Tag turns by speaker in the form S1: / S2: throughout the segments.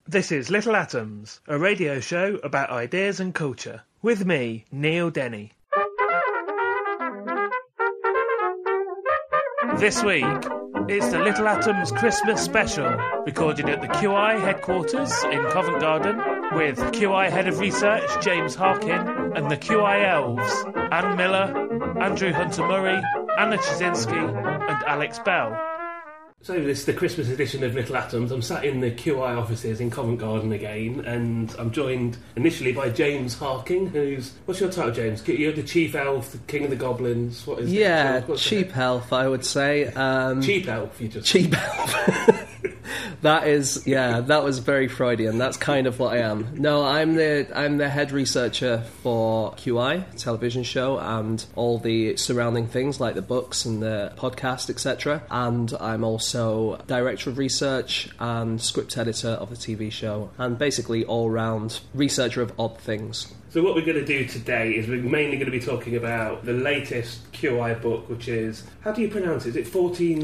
S1: This is Little Atoms, a radio show about ideas and culture, with me, Neil Denny. This week, it's the Little Atoms Christmas special, recorded at the QI headquarters in Covent Garden, with QI Head of Research James Harkin and the QI Elves, Anne Miller, Andrew Hunter-Murray, Anna Chizinski and Alex Bell. So this is the Christmas edition of Little Atoms. I'm sat in the QI offices in Covent Garden again, and I'm joined initially by James Harkin, who's... What's your title, James? You're the Chief Elf, the King of the Goblins. What is it? What's
S2: Cheap Elf, I would say.
S1: Cheap Elf, you just...
S2: Cheap Elf. That was very Freudian. That's kind of what I am. No, I'm the head researcher for QI television show and all the surrounding things like the books and the podcast, etc. And I'm also director of research and script editor of the TV show, and basically all-round researcher of odd things.
S1: So what we're going to do today is we're mainly going to be talking about the latest QI book, which is, how do you pronounce it? Is it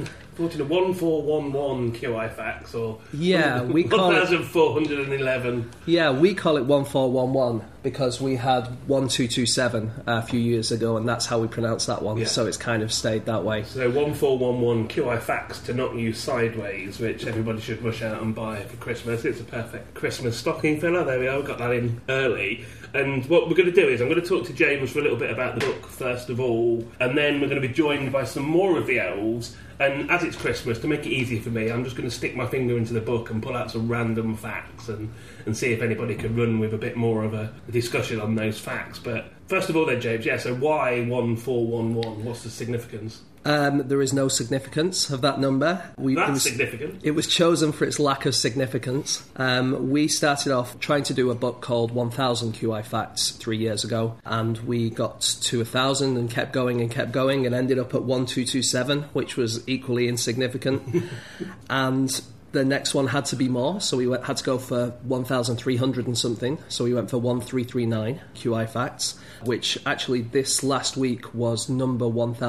S1: 1411 QI Facts, or
S2: yeah, we call
S1: 1411?
S2: Yeah, we call it 1411 because we had 1227 a few years ago, and that's how we pronounce that one. Yeah. So it's kind of stayed that way.
S1: So 1411 QI Facts to knock you sideways, which everybody should rush out and buy for Christmas. It's a perfect Christmas stocking filler. There we are, got that in early. And what we're going to do is I'm going to talk to James for a little bit about the book first of all, and then we're going to be joined by some more of the elves. And as it's Christmas, to make it easier for me, I'm just going to stick my finger into the book and pull out some random facts and see if anybody can run with a bit more of a discussion on those facts. But first of all then, James, so why 1411? What's the significance?
S2: There is no significance of that number.
S1: Significant.
S2: It was chosen for its lack of significance. We started off trying to do a book called 1000 QI Facts 3 years ago, and we got to 1000 and kept going and ended up at 1227, which was equally insignificant. And the next one had to be more, so we had to go for 1,300 and something. So we went for 1339 QI Facts, which actually this last week was number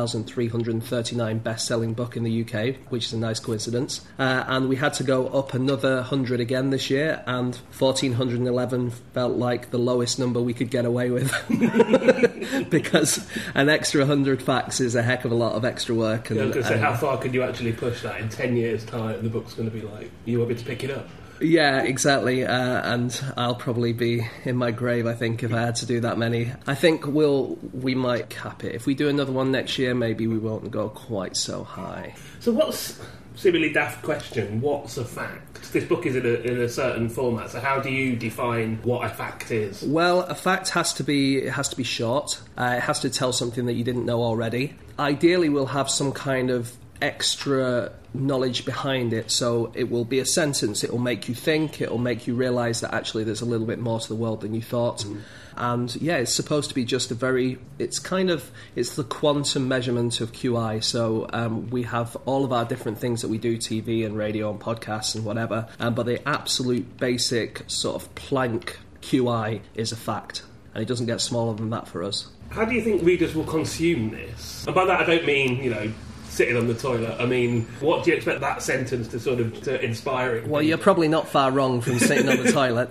S2: 1,339 best-selling book in the UK, which is a nice coincidence. And we had to go up another 100 again this year, and 1,411 felt like the lowest number we could get away with. Because an extra 100 facts is a heck of a lot of extra work. And,
S1: I was going to say, how far could you actually push that? In 10 years' time, the book's going to be like, you want me to pick it up?
S2: Yeah, exactly, and I'll probably be in my grave, I think, if I had to do that many. I think we might cap it. If we do another one next year, maybe we won't go quite so high.
S1: So what's, seemingly daft question, what's a fact? This book is in a certain format, so how do you define what a fact is?
S2: Well, a fact has to be short. It has to tell something that you didn't know already. Ideally, we'll have some kind of extra knowledge behind it, so it will be a sentence, it will make you think, it will make you realise that actually there's a little bit more to the world than you thought. And yeah, it's supposed to be just it's the quantum measurement of QI. So we have all of our different things that we do, TV and radio and podcasts and whatever, but the absolute basic sort of plank QI is a fact, and it doesn't get smaller than that for us.
S1: How do you think readers will consume this? And by that I don't mean, sitting on the toilet. I mean, what do you expect that sentence to inspire?
S2: Well, you're probably not far wrong from sitting on the toilet.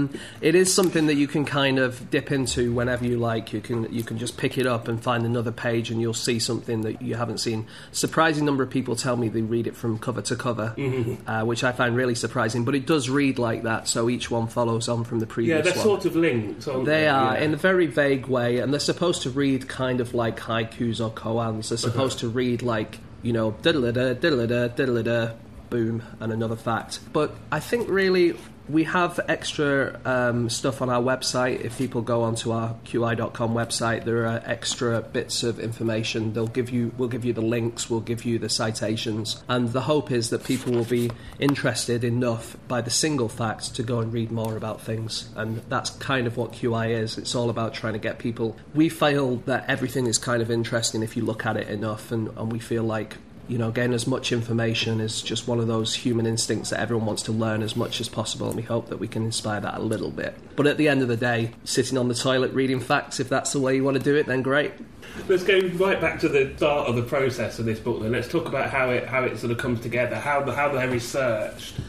S2: It is something that you can kind of dip into whenever you like. You can just pick it up and find another page, and you'll see something that you haven't seen. Surprising number of people tell me they read it from cover to cover, which I find really surprising. But it does read like that, so each one follows on from the previous one.
S1: Yeah, they're sort of linked, aren't they?
S2: They are, in a very vague way, and they're supposed to read kind of like haikus or koans. They're supposed to read like, diddle-a-da, diddle-a-da, diddle-a-da, boom, and another fact. But I think really we have extra stuff on our website. If people go onto our QI.com website, there are extra bits of information. We'll give you the links, we'll give you the citations, and the hope is that people will be interested enough by the single facts to go and read more about things. And that's kind of what QI is. It's all about trying to get people. We feel that everything is kind of interesting if you look at it enough, and we feel like getting as much information is just one of those human instincts that everyone wants to learn as much as possible, and we hope that we can inspire that a little bit. But at the end of the day, sitting on the toilet reading facts, if that's the way you want to do it, then great.
S1: Let's go right back to the start of the process of this book then. Let's talk about how it sort of comes together, how they're researched.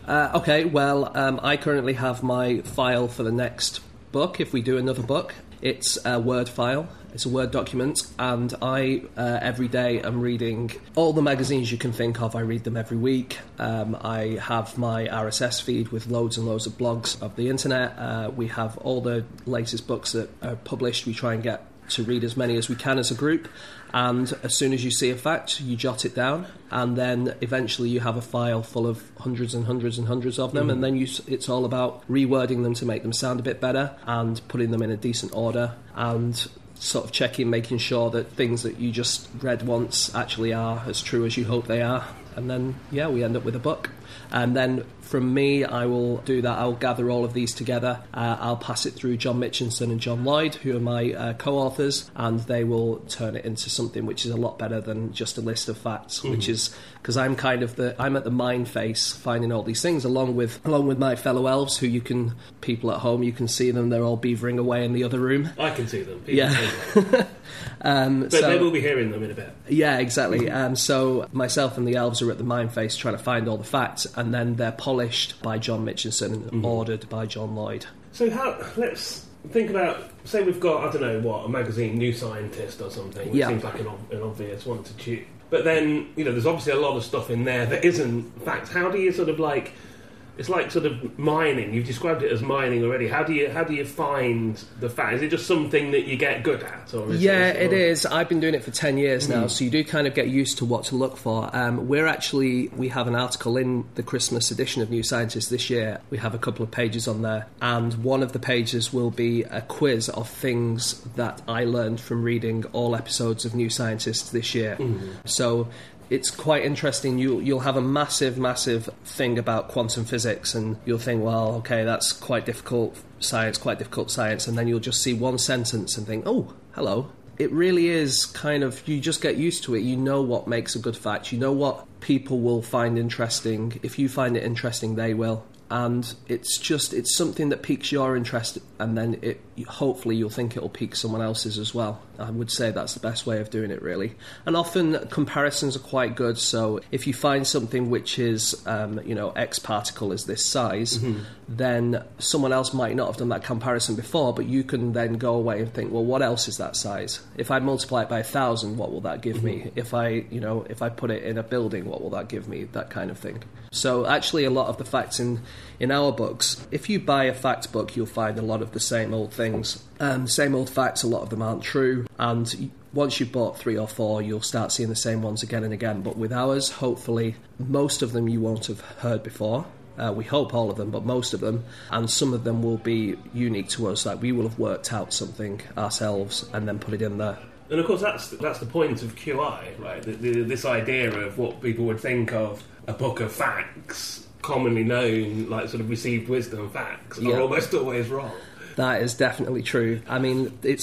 S2: Okay, well, I currently have my file for the next book, if we do another book. It's a Word file. It's a Word document, and I, every day, am reading all the magazines you can think of. I read them every week. I have my RSS feed with loads and loads of blogs of the internet. We have all the latest books that are published. We try and get to read as many as we can as a group, and as soon as you see a fact, you jot it down, and then eventually you have a file full of hundreds and hundreds and hundreds of them, and then it's all about rewording them to make them sound a bit better and putting them in a decent order, and sort of checking, making sure that things that you just read once actually are as true as you hope they are. And then, we end up with a book. And then from me, I will do that. I'll gather all of these together. I'll pass it through John Mitchinson and John Lloyd, who are my co-authors, and they will turn it into something which is a lot better than just a list of facts, which is, because I'm I'm at the mind face finding all these things, along with my fellow elves, who people at home, you can see them, they're all beavering away in the other room.
S1: I can see them.
S2: But
S1: they will be hearing them in a bit.
S2: Yeah, exactly. So myself and the elves are at the mind face trying to find all the facts, and then they're polished by John Mitchinson and ordered by John Lloyd.
S1: So let's think about, say we've got, I don't know what, a magazine, New Scientist or something, which seems like an obvious one to choose. But then, there's obviously a lot of stuff in there that isn't facts. How do you sort of like... It's like sort of mining. You've described it as mining already. How do you find the fact? Is it just something that you get good at? Or
S2: it is. I've been doing it for 10 years now, so you do kind of get used to what to look for. We have an article in the Christmas edition of New Scientist this year. We have a couple of pages on there, and one of the pages will be a quiz of things that I learned from reading all episodes of New Scientist this year. So it's quite interesting. You'll have a massive thing about quantum physics, and you'll think, well, okay, that's quite difficult science, and then you'll just see one sentence and think, oh, hello. It really is kind of, you just get used to it. You know what makes a good fact. You know what people will find interesting. If you find it interesting, they will. And it's something that piques your interest, and then hopefully you'll think it'll pique someone else's as well. I would say that's the best way of doing it, really. And often comparisons are quite good, so if you find something which is, X particle is this size, then someone else might not have done that comparison before, but you can then go away and think, well, what else is that size? If I multiply it by 1,000, what will that give me? If I put it in a building, what will that give me? That kind of thing. So actually a lot of the facts in our books, if you buy a fact book, you'll find a lot of the same old things. Same old facts, a lot of them aren't true. And once you've bought 3 or 4, you'll start seeing the same ones again and again. But with ours, hopefully, most of them you won't have heard before. We hope all of them, but most of them. And some of them will be unique to us. Like we will have worked out something ourselves and then put it in there.
S1: And of course, that's the point of QI, right? This idea of what people would think of a book of facts, commonly known, like sort of received wisdom facts, are almost always wrong.
S2: That is definitely true. I mean, it's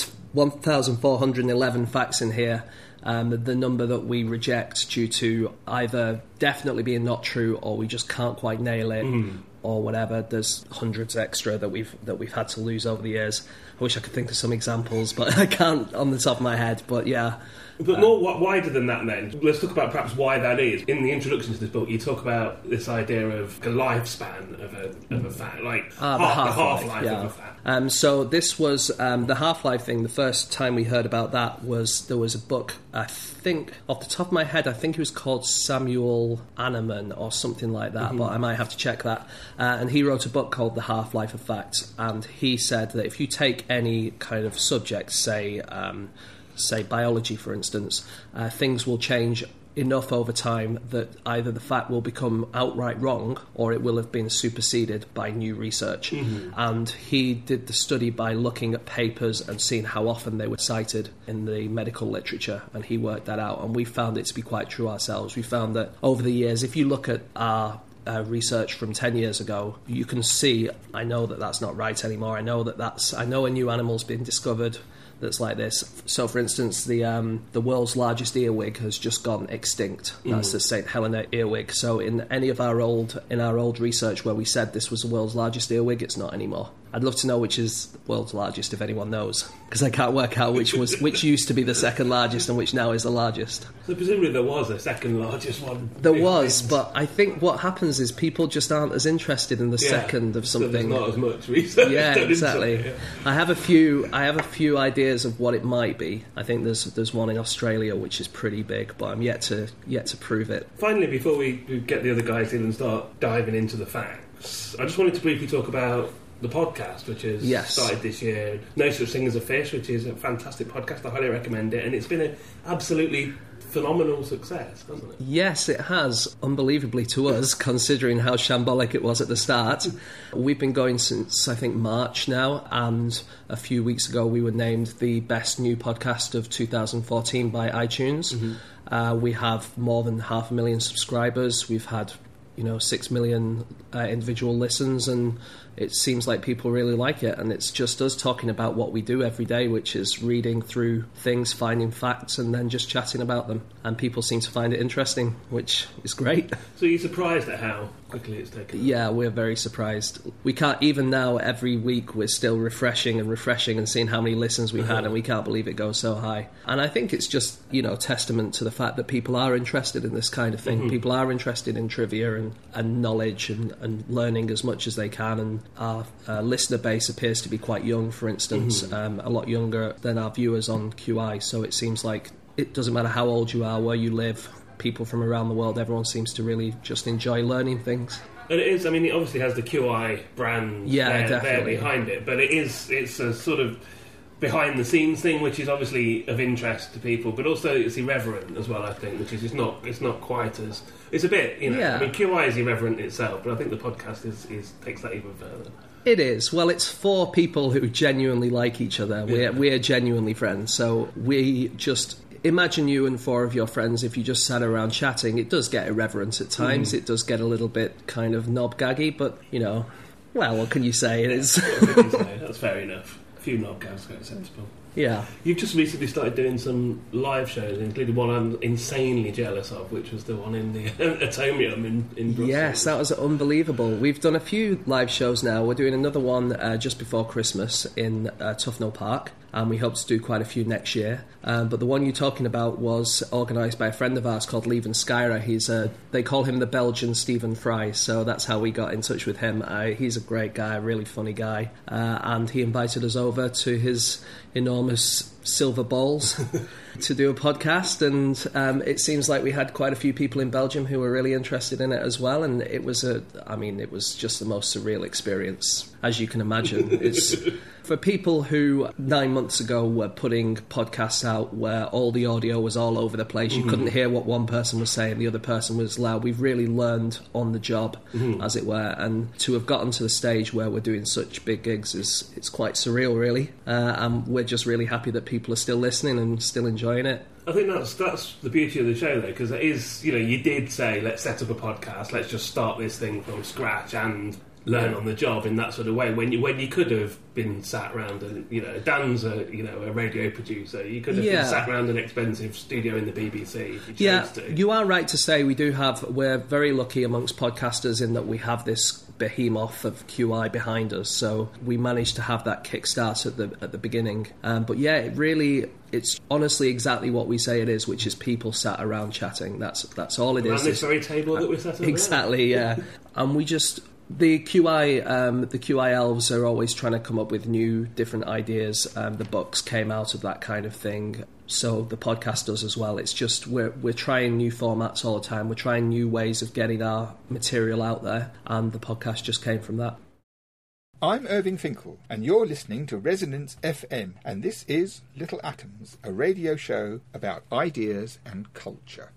S2: 1,411 facts in here. The number that we reject due to either definitely being not true or we just can't quite nail it or whatever. There's hundreds extra that we've had to lose over the years. I wish I could think of some examples, but I can't on the top of my head. But yeah.
S1: But more wider than that then, let's talk about perhaps why that is. In the introduction to this book, you talk about this idea of the lifespan of a fact, like the half-life of a fact.
S2: So this was the half-life thing. The first time we heard about that was there was a book, I think, off the top of my head, I think it was called Samuel Hahnemann or something like that, but I might have to check that. And he wrote a book called The Half-Life of Facts, and he said that if you take any kind of subject, say biology, for instance, things will change enough over time that either the fact will become outright wrong or it will have been superseded by new research. And he did the study by looking at papers and seeing how often they were cited in the medical literature, and he worked that out, and we found it to be quite true ourselves. We found that over the years, if you look at our research from 10 years ago, you can see, I know that that's not right anymore. I know a new animal's been discovered that's like this. So, for instance, the world's largest earwig has just gone extinct. That's the St. Helena earwig. So, in any of our old research where we said this was the world's largest earwig, it's not anymore. I'd love to know which is the world's largest, if anyone knows, because I can't work out which used to be the second largest and which now is the largest.
S1: So presumably there was a second largest one.
S2: There was, but I think what happens is people just aren't as interested in the second of something.
S1: So there's not as much research.
S2: Yeah, exactly.
S1: Yeah.
S2: I have a few ideas of what it might be. I think there's one in Australia which is pretty big, but I'm yet to prove it.
S1: Finally, before we get the other guys in and start diving into the facts, I just wanted to briefly talk about the podcast, which has started this year. No Such Thing as a Fish, which is a fantastic podcast. I highly recommend it, and it's been an absolutely phenomenal success, hasn't it?
S2: Yes, it has, unbelievably to us, considering how shambolic it was at the start. We've been going since, I think, March now, and a few weeks ago we were named the best new podcast of 2014 by iTunes. We have more than 500,000 subscribers. We've had 6 million individual listens, and it seems like people really like it, and it's just us talking about what we do every day, which is reading through things, finding facts, and then just chatting about them, and people seem to find it interesting, which is great.
S1: So you're surprised at how quickly it's taken?
S2: Yeah, we're very surprised. We can't, even now, every week we're still refreshing and seeing how many listens we've had, and we can't believe it goes so high. And I think it's just, testament to the fact that people are interested in this kind of thing. People are interested in trivia and knowledge and learning as much as they can, and our listener base appears to be quite young, for instance, a lot younger than our viewers on QI, so it seems like it doesn't matter how old you are, where you live, people from around the world, everyone seems to really just enjoy learning things.
S1: And it is, it obviously has the QI brand there behind it, but it's a sort of behind the scenes thing, which is obviously of interest to people, but also it's irreverent as well, I think, which is it's not quite as, it's a bit, QI is irreverent itself, but I think the podcast is takes that even further.
S2: It is. Well, it's for people who genuinely like each other. We're genuinely friends, so we just imagine you and 4 of your friends, if you just sat around chatting, it does get irreverent at times, it does get a little bit kind of knob-gaggy, but, well, what can you say? It is.
S1: That's fair enough. Few knobgags, quite sensible.
S2: Yeah.
S1: You've just recently started doing some live shows, including one I'm insanely jealous of, which was the one in the Atomium in Brussels.
S2: Yes, that was unbelievable. We've done a few live shows now. We're doing another one just before Christmas in Tufnell Park, and we hope to do quite a few next year. But the one you're talking about was organised by a friend of ours called Lieven Skyra. They call him the Belgian Stephen Fry, so that's how we got in touch with him. He's a great guy, a really funny guy, and he invited us over to his enormous silver balls to do a podcast, and it seems like we had quite a few people in Belgium who were really interested in it as well, and it was just the most surreal experience, as you can imagine. It's for people who 9 months ago were putting podcasts out where all the audio was all over the place, you couldn't hear what one person was saying, the other person was loud. We've really learned on the job, as it were, and to have gotten to the stage where we're doing such big gigs it's quite surreal, really, and we're just really happy that people are still listening and still enjoying it.
S1: I think that's the beauty of the show, though, because it is, you did say, let's set up a podcast, let's just start this thing from scratch and learn on the job in that sort of way, when you could have been sat around and, Dan's a radio producer, you could have been sat around an expensive studio in the BBC if you chose to. You
S2: are right to say we're very lucky amongst podcasters in that we have this behemoth of QI behind us, so we managed to have that kickstart at the beginning. But yeah, it's honestly exactly what we say it is, which is people sat around chatting. That's all it is.
S1: Around this very table that we're sat at.
S2: Exactly, yeah. And we just The QI elves are always trying to come up with new, different ideas. The books came out of that kind of thing. So the podcast does as well. It's just we're trying new formats all the time. We're trying new ways of getting our material out there, and the podcast just came from that.
S3: I'm Irving Finkel, and you're listening to Resonance FM, and this is Little Atoms, a radio show about ideas and culture.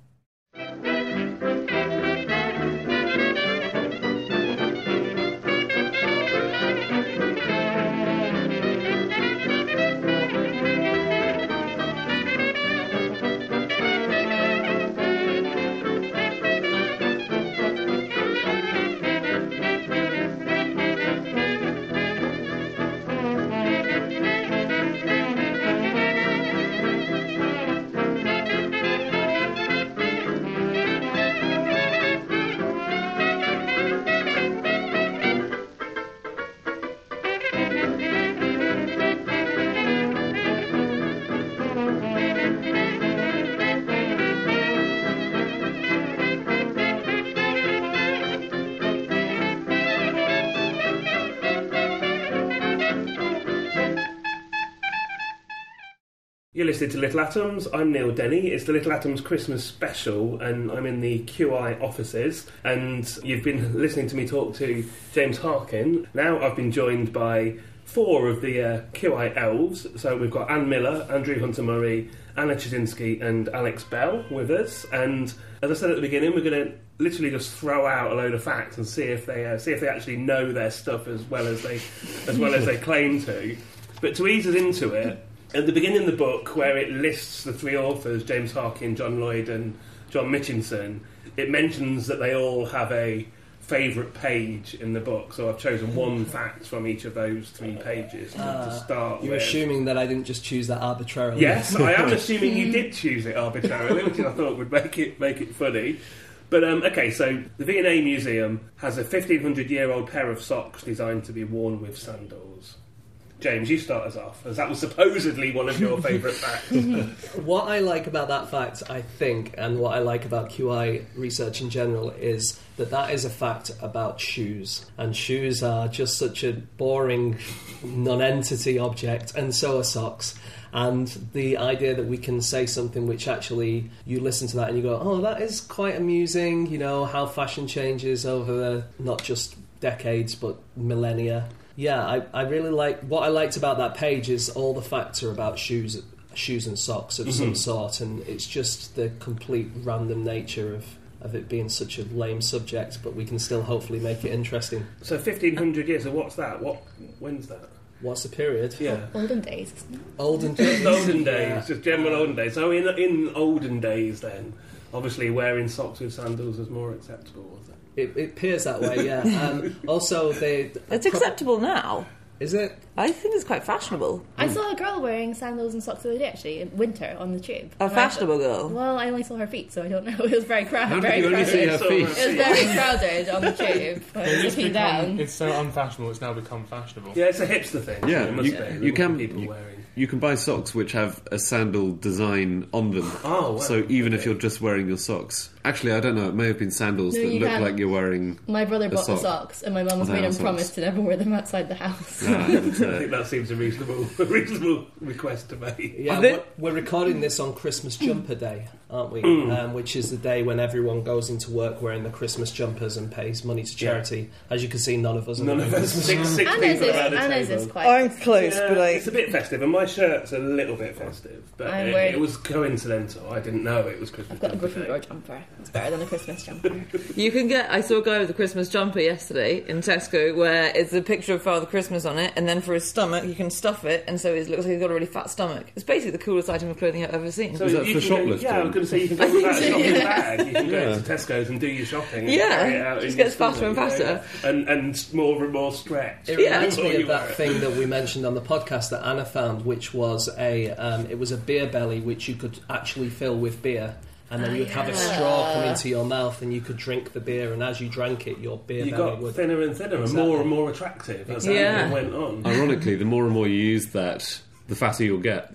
S1: You're listening to Little Atoms. I'm Neil Denny. It's the Little Atoms Christmas special, and I'm in the QI offices. And you've been listening to me talk to James Harkin. Now I've been joined by 4 of the QI elves. So we've got Anne Miller, Andrew Hunter-Murray, Anna Chudzinski and Alex Bell with us. And as I said at the beginning, we're going to literally just throw out a load of facts and see if they actually know their stuff as well as they claim to. But to ease us into it, at the beginning of the book, where it lists the 3 authors, James Harkin, John Lloyd and John Mitchinson, it mentions that they all have a favourite page in the book. So I've chosen one fact from each of those 3 pages to start
S2: You're
S1: with.
S2: assuming that I didn't just choose that arbitrarily.
S1: Yes, I am assuming you did choose it arbitrarily, which I thought would make it funny. But, okay, so the V&A Museum has a 1,500-year-old pair of socks designed to be worn with sandals. James, you start us off, as that was supposedly one of your favourite facts.
S2: What I like about that fact, I think, and what I like about QI research in general, is that is a fact about shoes. And shoes are just such a boring non-entity object, and so are socks. And the idea that we can say something which actually, you listen to that and you go, oh, that is quite amusing, you know, how fashion changes over the, not just decades, but millennia. Yeah, I really like... What I liked about that page is all the facts are about shoes and socks of some sort, and it's just the complete random nature of it being such a lame subject, but we can still hopefully make it interesting.
S1: So 1,500 years, so what's that? When's that?
S2: What's the period?
S1: Yeah.
S4: Olden days, isn't it?
S2: Olden days.
S1: Olden days, just general olden days. So in olden days then, obviously wearing socks with sandals was more acceptable, was it?
S2: It appears that way, yeah. Also,
S5: it's acceptable now.
S2: Is it?
S5: I think it's quite fashionable.
S4: I saw a girl wearing sandals and socks the other day, actually, in winter on the tube.
S5: A fashionable girl?
S4: Well, I only saw her feet, so I don't know. It was very crowded.
S6: How did you only see her feet?
S4: It was very crowded on the tube. I was looking down.
S6: It's so unfashionable, it's now become fashionable.
S1: Yeah, it's a hipster thing.
S7: Yeah,
S1: so it must be.
S7: you can
S1: People wearing.
S7: You can buy socks which have a sandal design on them.
S1: Oh, wow.
S7: So even if you're just wearing your socks. Actually, I don't know, it may have been sandals
S4: No,
S7: that
S4: you
S7: look
S4: can't.
S7: like you're wearing
S4: My brother bought the
S7: sock.
S4: socks, and my mum has
S7: Oh,
S4: made
S7: they
S4: him
S7: are
S4: promise
S7: socks.
S4: to never wear them outside the house.
S7: But,
S1: I think that seems a reasonable request to make.
S2: Yeah, we're recording this on Christmas Jumper Day, aren't we? Which is the day when everyone goes into work wearing the Christmas jumpers and pays money to charity. As you can see, none of us are
S1: None of us. Six people around the
S4: Anna's
S1: table.
S4: is quite...
S5: I'm close,
S1: Yeah,
S5: but
S1: it's a bit festive, and my shirt's a little bit festive, but
S4: I'm wearing-
S1: it was coincidental. I didn't know it was Christmas.
S4: I've got a
S1: Jumper Day.
S4: Gryffindor jumper. It's better than a Christmas jumper.
S5: you can get... I saw a guy with a Christmas jumper yesterday in Tesco where it's a picture of Father Christmas on it, and then for his stomach you can stuff it, and so it looks like he's got a really fat stomach. It's basically the coolest item of clothing I've ever seen.
S1: So
S7: Is that
S1: you
S7: for
S1: can go-
S7: shoplifting?
S1: Yeah, I was going to say you can go with that
S5: so,
S1: shopping
S5: yeah.
S1: bag. You can go
S7: Yeah.
S1: to Tesco's and do your shopping. And
S5: Yeah,
S1: carry it out
S5: it just
S1: in your
S5: gets faster and
S1: stomach,
S5: faster.
S1: yeah. And more and more stretch.
S2: It reminds
S1: Before
S2: me
S1: you
S2: of that
S1: wear it.
S2: thing that we mentioned on the podcast that Anna found, which was it was a beer belly which you could actually fill with beer. And then you'd have a straw come into your mouth and you could drink the beer, and as you drank it, your beer
S1: You
S2: belly
S1: got
S2: would...
S1: thinner and thinner
S2: Exactly.
S1: and more attractive as
S5: Yeah.
S1: it went on.
S7: Ironically, the more and more you use that, the fatter you'll get.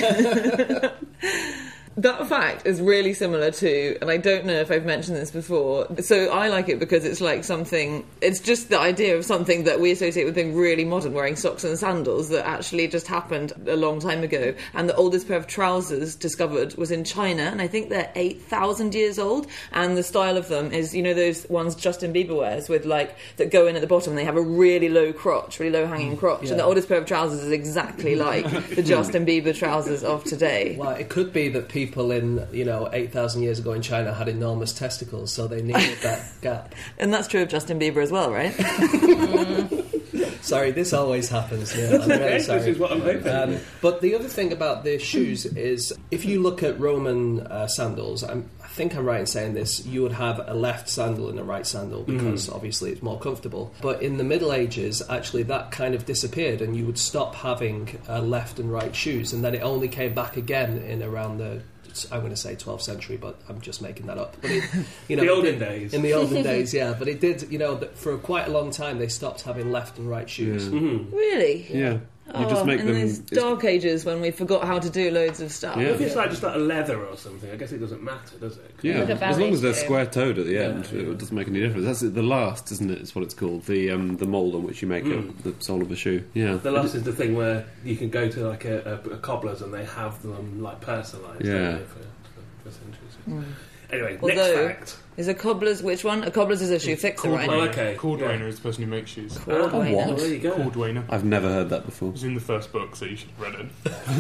S5: That fact is really similar to, and I don't know if I've mentioned this before, so I like it because it's like something, it's just the idea of something that we associate with being really modern, wearing socks and sandals, that actually just happened a long time ago. And the oldest pair of trousers discovered was in China, and I think they're 8,000 years old, and the style of them is, you know, those ones Justin Bieber wears with like, that go in at the bottom, they have a really low crotch, really low hanging crotch, and the oldest pair of trousers is exactly like the Justin Bieber trousers of today.
S2: Well, it could be that people in, 8,000 years ago in China had enormous testicles, so they needed that gap.
S5: And that's true of Justin Bieber as well, right?
S2: Sorry, this always happens. Yeah, I'm really sorry.
S1: This is what I'm hoping.
S2: But the other thing about the shoes is, if you look at Roman sandals, I think I'm right in saying this, you would have a left sandal and a right sandal because obviously it's more comfortable. But in the Middle Ages, actually that kind of disappeared, and you would stop having left and right shoes, and then it only came back again in around the, I'm going to say 12th century, but I'm just making that up. But it,
S1: The olden days.
S2: In the olden days, yeah. But it did, for quite a long time, they stopped having left and right shoes.
S7: Yeah.
S5: Really?
S7: Yeah. You just make
S5: in
S7: them.
S5: those dark ages when we forgot how to do loads of stuff.
S7: Yeah.
S1: If it's like just like a leather or something, I guess it doesn't matter, does it?
S7: Yeah,
S4: Like a
S7: as long as they're
S4: ballet
S7: square-toed at the end,
S1: Yeah.
S7: it doesn't make any difference. That's the last, isn't it? Is what it's called. The mould on which you make it, the sole of a shoe. Yeah.
S1: The last is the thing where you can go to like a cobbler's and they have them like personalised.
S7: Yeah.
S1: don't they, for centuries. Anyway,
S5: Although-
S1: next fact.
S5: Is a cobbler's which one? A cobbler's is a shoe fixer, right?
S1: Oh, okay.
S6: Cordwainer is the person who makes shoes.
S5: Cordwainer.
S1: Well, there you go.
S6: Cordwainer.
S7: I've never heard that before.
S6: It was in the first book, so you should have read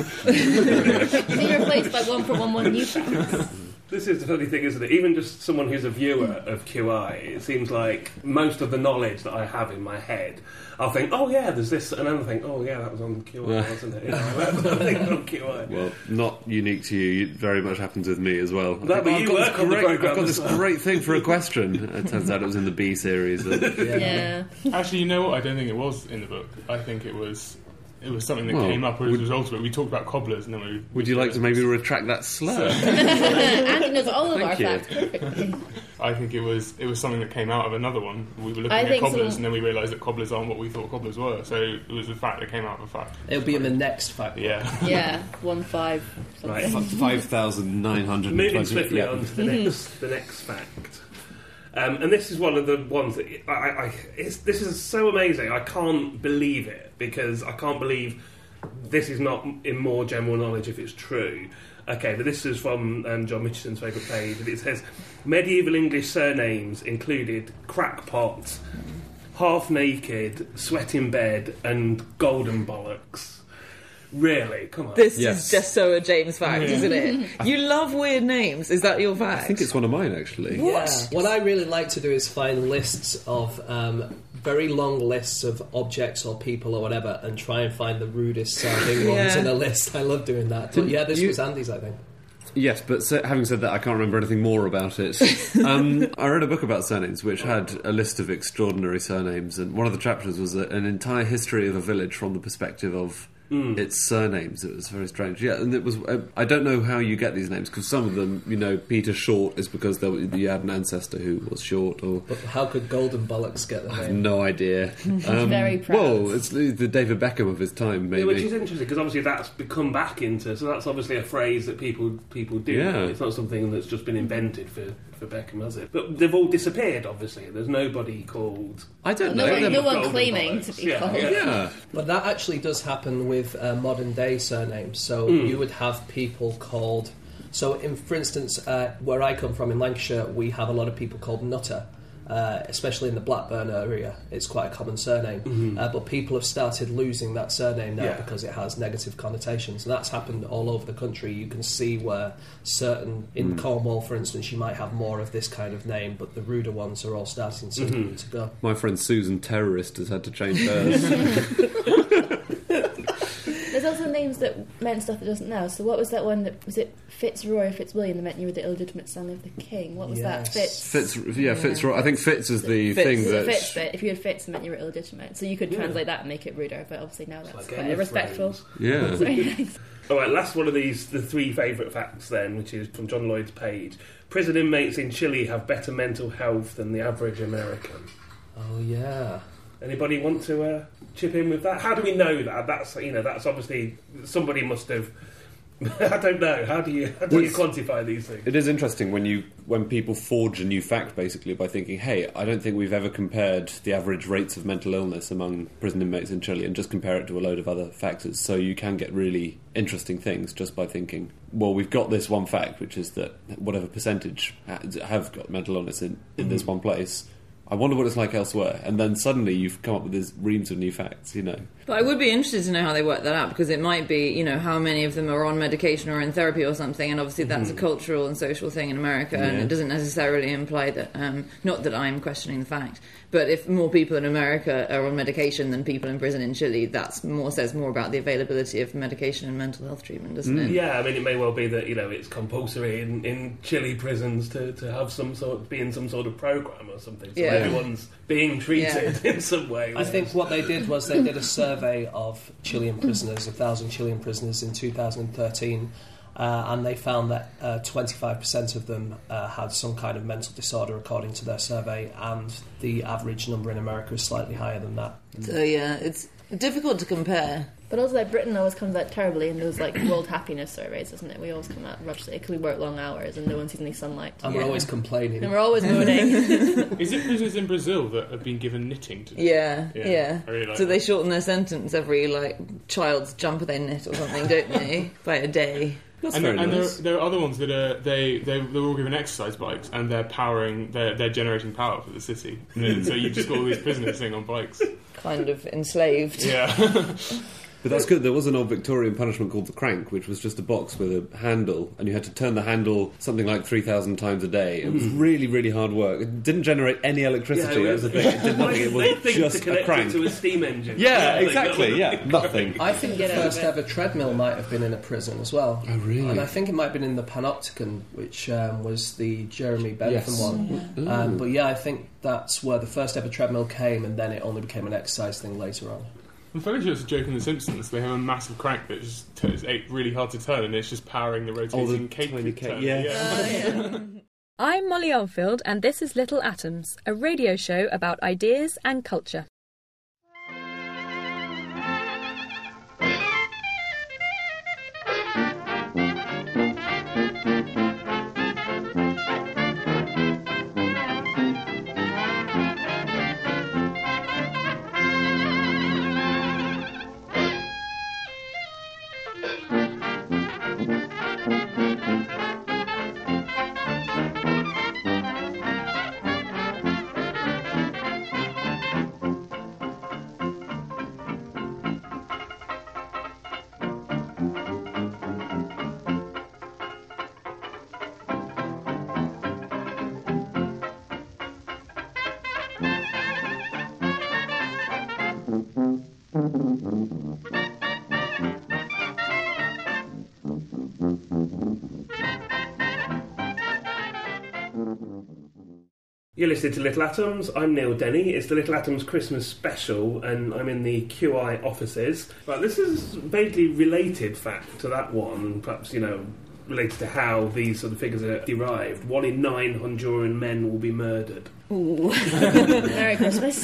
S6: it.
S4: Being replaced by 1.11 new facts.
S1: This is the funny thing, isn't it? Even just someone who's a viewer of QI, it seems like most of the knowledge that I have in my head, I'll think, oh yeah, there's this, and then I'll think, oh yeah, that was on QI, wasn't it? You know, that's what I think on QI.
S7: Well, not unique to you. It very much happens with me as well.
S1: No, but you work on the programme
S7: I've got this
S1: as well.
S7: great thing for a question. It turns out it was in the B series.
S4: Yeah.
S6: Actually, you know what? I don't think it was in the book. I think it was something that
S7: Well,
S6: came up as a result of it. We talked about cobblers, and then we.
S7: Would you like to maybe retract that slur?
S4: Andy knows all of our
S7: Thank you.
S4: facts perfectly.
S6: I think it was something that came out of another one. We were looking
S4: I
S6: at
S4: think
S6: cobblers,
S4: so.
S6: and then we realised that cobblers aren't what we thought cobblers were. So it was a fact that came out of a fact.
S2: It'll be in the next fact.
S6: Yeah.
S4: Yeah, 1.5 something.
S1: Right.
S7: 5,900.
S1: Moving swiftly
S7: Yeah.
S1: on to the next fact. And this is one of the ones that this is so amazing. I can't believe it, because I can't believe this is not in more general knowledge if it's true. Okay, but this is from John Mitchison's favourite page, and it says medieval English surnames included crackpot, half naked, sweat in bed, and golden bollocks. Really? Come on.
S5: This
S7: Yes.
S5: is just so a James fact, isn't it? You love weird names. Is that your fact?
S7: I think it's one of mine, actually.
S2: Yeah. What I really like to do is find lists of very long lists of objects or people or whatever, and try and find the rudest sounding ones
S5: Yeah.
S2: in a list. I love doing that. But yeah, this was Andy's, I think.
S7: Yes, but having said that, I can't remember anything more about it. I read a book about surnames which had a list of extraordinary surnames, and one of the chapters was an entire history of a village from the perspective of its surnames. It was very strange. Yeah, and it was. I don't know how you get these names, because some of them, Peter Short is because you had an ancestor who was short, or
S2: But how could Golden Bollocks get the
S7: I have
S2: name?
S7: no idea.
S4: Very proud.
S7: Well, it's the David Beckham of his time, maybe.
S1: Yeah, which is interesting, because obviously that's become back into, so that's obviously a phrase that people do.
S7: Yeah.
S1: It's not something that's just been invented for Beckham, has it? But they've all disappeared, obviously. There's nobody called...
S7: I don't
S4: No
S7: know.
S4: one,
S7: They're-
S4: no one
S1: golden
S4: claiming
S1: bollocks.
S4: to be
S1: Yeah,
S4: called.
S1: yeah.
S7: yeah.
S2: But that actually does happen with modern day surnames. So you would have people called. So, for instance, where I come from in Lancashire, we have a lot of people called Nutter, especially in the Blackburn area. It's quite a common surname. But people have started losing that surname now
S1: Yeah.
S2: because it has negative connotations. And that's happened all over the country. You can see where in Cornwall, for instance, you might have more of this kind of name, but the ruder ones are all starting to go.
S7: My friend Susan Terrorist has had to change hers.
S4: There's also names that meant stuff it doesn't now. So what was that one that was it Fitzroy or Fitzwilliam that meant you were the illegitimate son of the king? What was that?
S2: Yes.
S7: Fitzroy. I think Fitz is the
S5: Fitz.
S7: thing
S4: The
S7: that.
S4: Fitz bit. If you had Fitz, it meant you were illegitimate. So you could translate that and make it ruder. But obviously now that's
S1: like
S4: quite
S1: Game of
S4: respectful.
S1: Thrones.
S7: Yeah.
S4: Very nice.
S1: All right, last one of these, the three favourite facts then, which is from John Lloyd's page. Prison inmates in Chile have better mental health than the average American.
S2: Oh, yeah.
S1: Anybody want to chip in with that? How do we know that? That's obviously somebody must have. I don't know. How do you quantify these things?
S7: It is interesting when people forge a new fact, basically, by thinking, hey, I don't think we've ever compared the average rates of mental illness among prison inmates in Chile, and just compare it to a load of other factors. So you can get really interesting things just by thinking, well, we've got this one fact, which is that whatever percentage have got mental illness in this one place. I wonder what it's like elsewhere. And then suddenly you've come up with these reams of new facts,
S5: But I would be interested to know how they work that out, because it might be, how many of them are on medication or in therapy or something, and obviously that's a cultural and social thing in America, and it doesn't necessarily imply that, not that I'm questioning the fact, but if more people in America are on medication than people in prison in Chile, that says more about the availability of medication and mental health treatment, doesn't it?
S1: Yeah, I mean, it may well be that it's compulsory in Chile prisons to have be in some sort of program or something, so everyone's being treated in some way.
S2: I think what they did was they did a survey of Chilean prisoners, 1,000 Chilean prisoners in 2013, and they found that 25% of them had some kind of mental disorder according to their survey, and the average number in America is slightly higher than that.
S5: So yeah, it's difficult to compare.
S4: But also, like, Britain always comes out terribly in those, like, world happiness surveys, doesn't it? We always come out rubbish because we work long hours and no one sees any sunlight.
S2: And we're always complaining.
S4: And we're always moaning.
S6: Is it prisoners in Brazil that have been given knitting to do?
S5: Yeah.
S6: I really like
S5: So
S6: that.
S5: they shorten their sentence every, like, child's jumper they knit or something, don't they? By a day.
S7: That's
S6: And,
S7: very
S6: and
S7: nice.
S6: there are other ones that are they're all given exercise bikes and they're generating power for the city. And so you've just got all these prisoners sitting on bikes.
S5: Kind of enslaved.
S6: Yeah.
S7: But that's good. There was an old Victorian punishment called the crank, which was just a box with a handle, and you had to turn the handle something like 3,000 times a day. It was really, really hard work. It didn't generate any electricity. That was the thing. It did nothing. It
S1: They
S7: was
S1: think
S7: just
S1: to
S7: a
S1: connect
S7: crank.
S1: it to a steam engine.
S7: Yeah,
S1: Like,
S7: exactly. Yeah, nothing.
S2: I think the
S4: Get out of
S2: first
S4: it.
S2: ever treadmill might have been in a prison as well.
S7: Oh, really?
S2: And I think it might have been in the Panopticon, which was the Jeremy Bentham
S7: Yes.
S2: one. But yeah, I think that's where the first ever treadmill came, and then it only became an exercise thing later on.
S6: I'm fairly sure it's a joke in The Simpsons. They have a massive crank that just is really hard to turn, and it's just powering the rotating cake.
S7: tiny cake,
S6: turn.
S7: yeah.
S8: I'm Molly Oldfield, and this is Little Atoms, a radio show about ideas and culture.
S1: You're listening to Little Atoms. I'm Neil Denny. It's the Little Atoms Christmas special, and I'm in the QI offices. But this is vaguely related fact to that one, perhaps, related to how these sort of figures are derived. 1 in 9 Honduran men will be murdered.
S5: Ooh.
S4: Merry Christmas.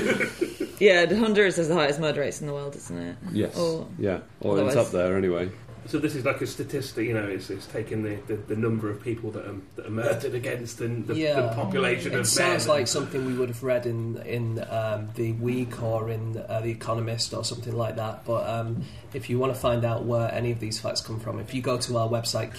S5: Yeah, Honduras has the highest murder rates in the world, isn't it?
S7: Yes.
S5: Or
S7: Yeah. Or it's
S5: otherwise-
S7: up there anyway.
S1: So this is like a statistic, it's taking the number of people that are murdered against the population
S2: It
S1: of
S2: sounds
S1: men.
S2: like something we would have read in The Week or in The Economist or something like that. But if you want to find out where any of these facts come from, if you go to our website,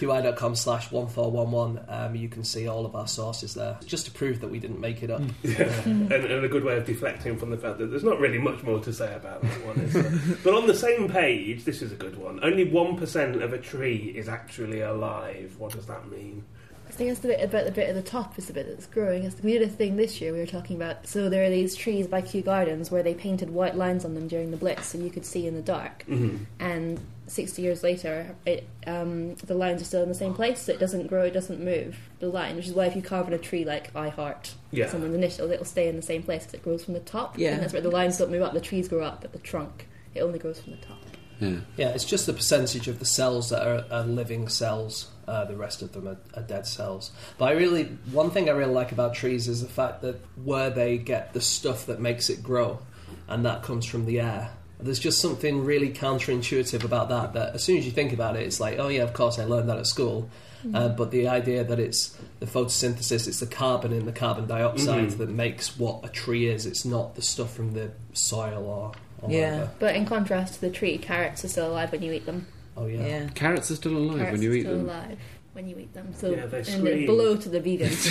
S2: qi.com/1411, you can see all of our sources there, just to prove that we didn't make it up.
S1: and a good way of deflecting from the fact that there's not really much more to say about that one. Is there? But on the same page, this is a good one. Only 1% of a tree is actually alive. What does that mean?
S4: I think it's the bit about the bit at the top is the bit that's growing. We did a thing this year we were talking about. So there are these trees by Kew Gardens where they painted white lines on them during the Blitz, so you could see in the dark.
S1: Mm-hmm.
S4: And 60 years later, the lines are still in the same place. So it doesn't grow, it doesn't move the line. Which is why if you carve in a tree like I Heart, someone's initials, it'll stay in the same place because it grows from the top.
S5: Yeah.
S4: And that's where the lines don't move up. The trees grow up, but the trunk it only grows from the top.
S2: Yeah, it's just the percentage of the cells that are living cells. The rest of them are dead cells. But one thing I really like about trees is the fact that where they get the stuff that makes it grow, and that comes from the air. There's just something really counterintuitive about that as soon as you think about it, it's like, oh yeah, of course I learned that at school. But the idea that it's the photosynthesis, it's the carbon in the carbon dioxide that makes what a tree is. It's not the stuff from the soil or whatever.
S4: But in contrast to the tree, carrots are still alive when you eat them.
S2: Oh yeah.
S7: Carrots are still alive
S4: Carrots
S7: when you
S4: are
S7: eat
S4: still
S7: them.
S4: alive when you eat them. So
S1: Yeah, they
S4: and
S1: scream.
S4: below to the vegans.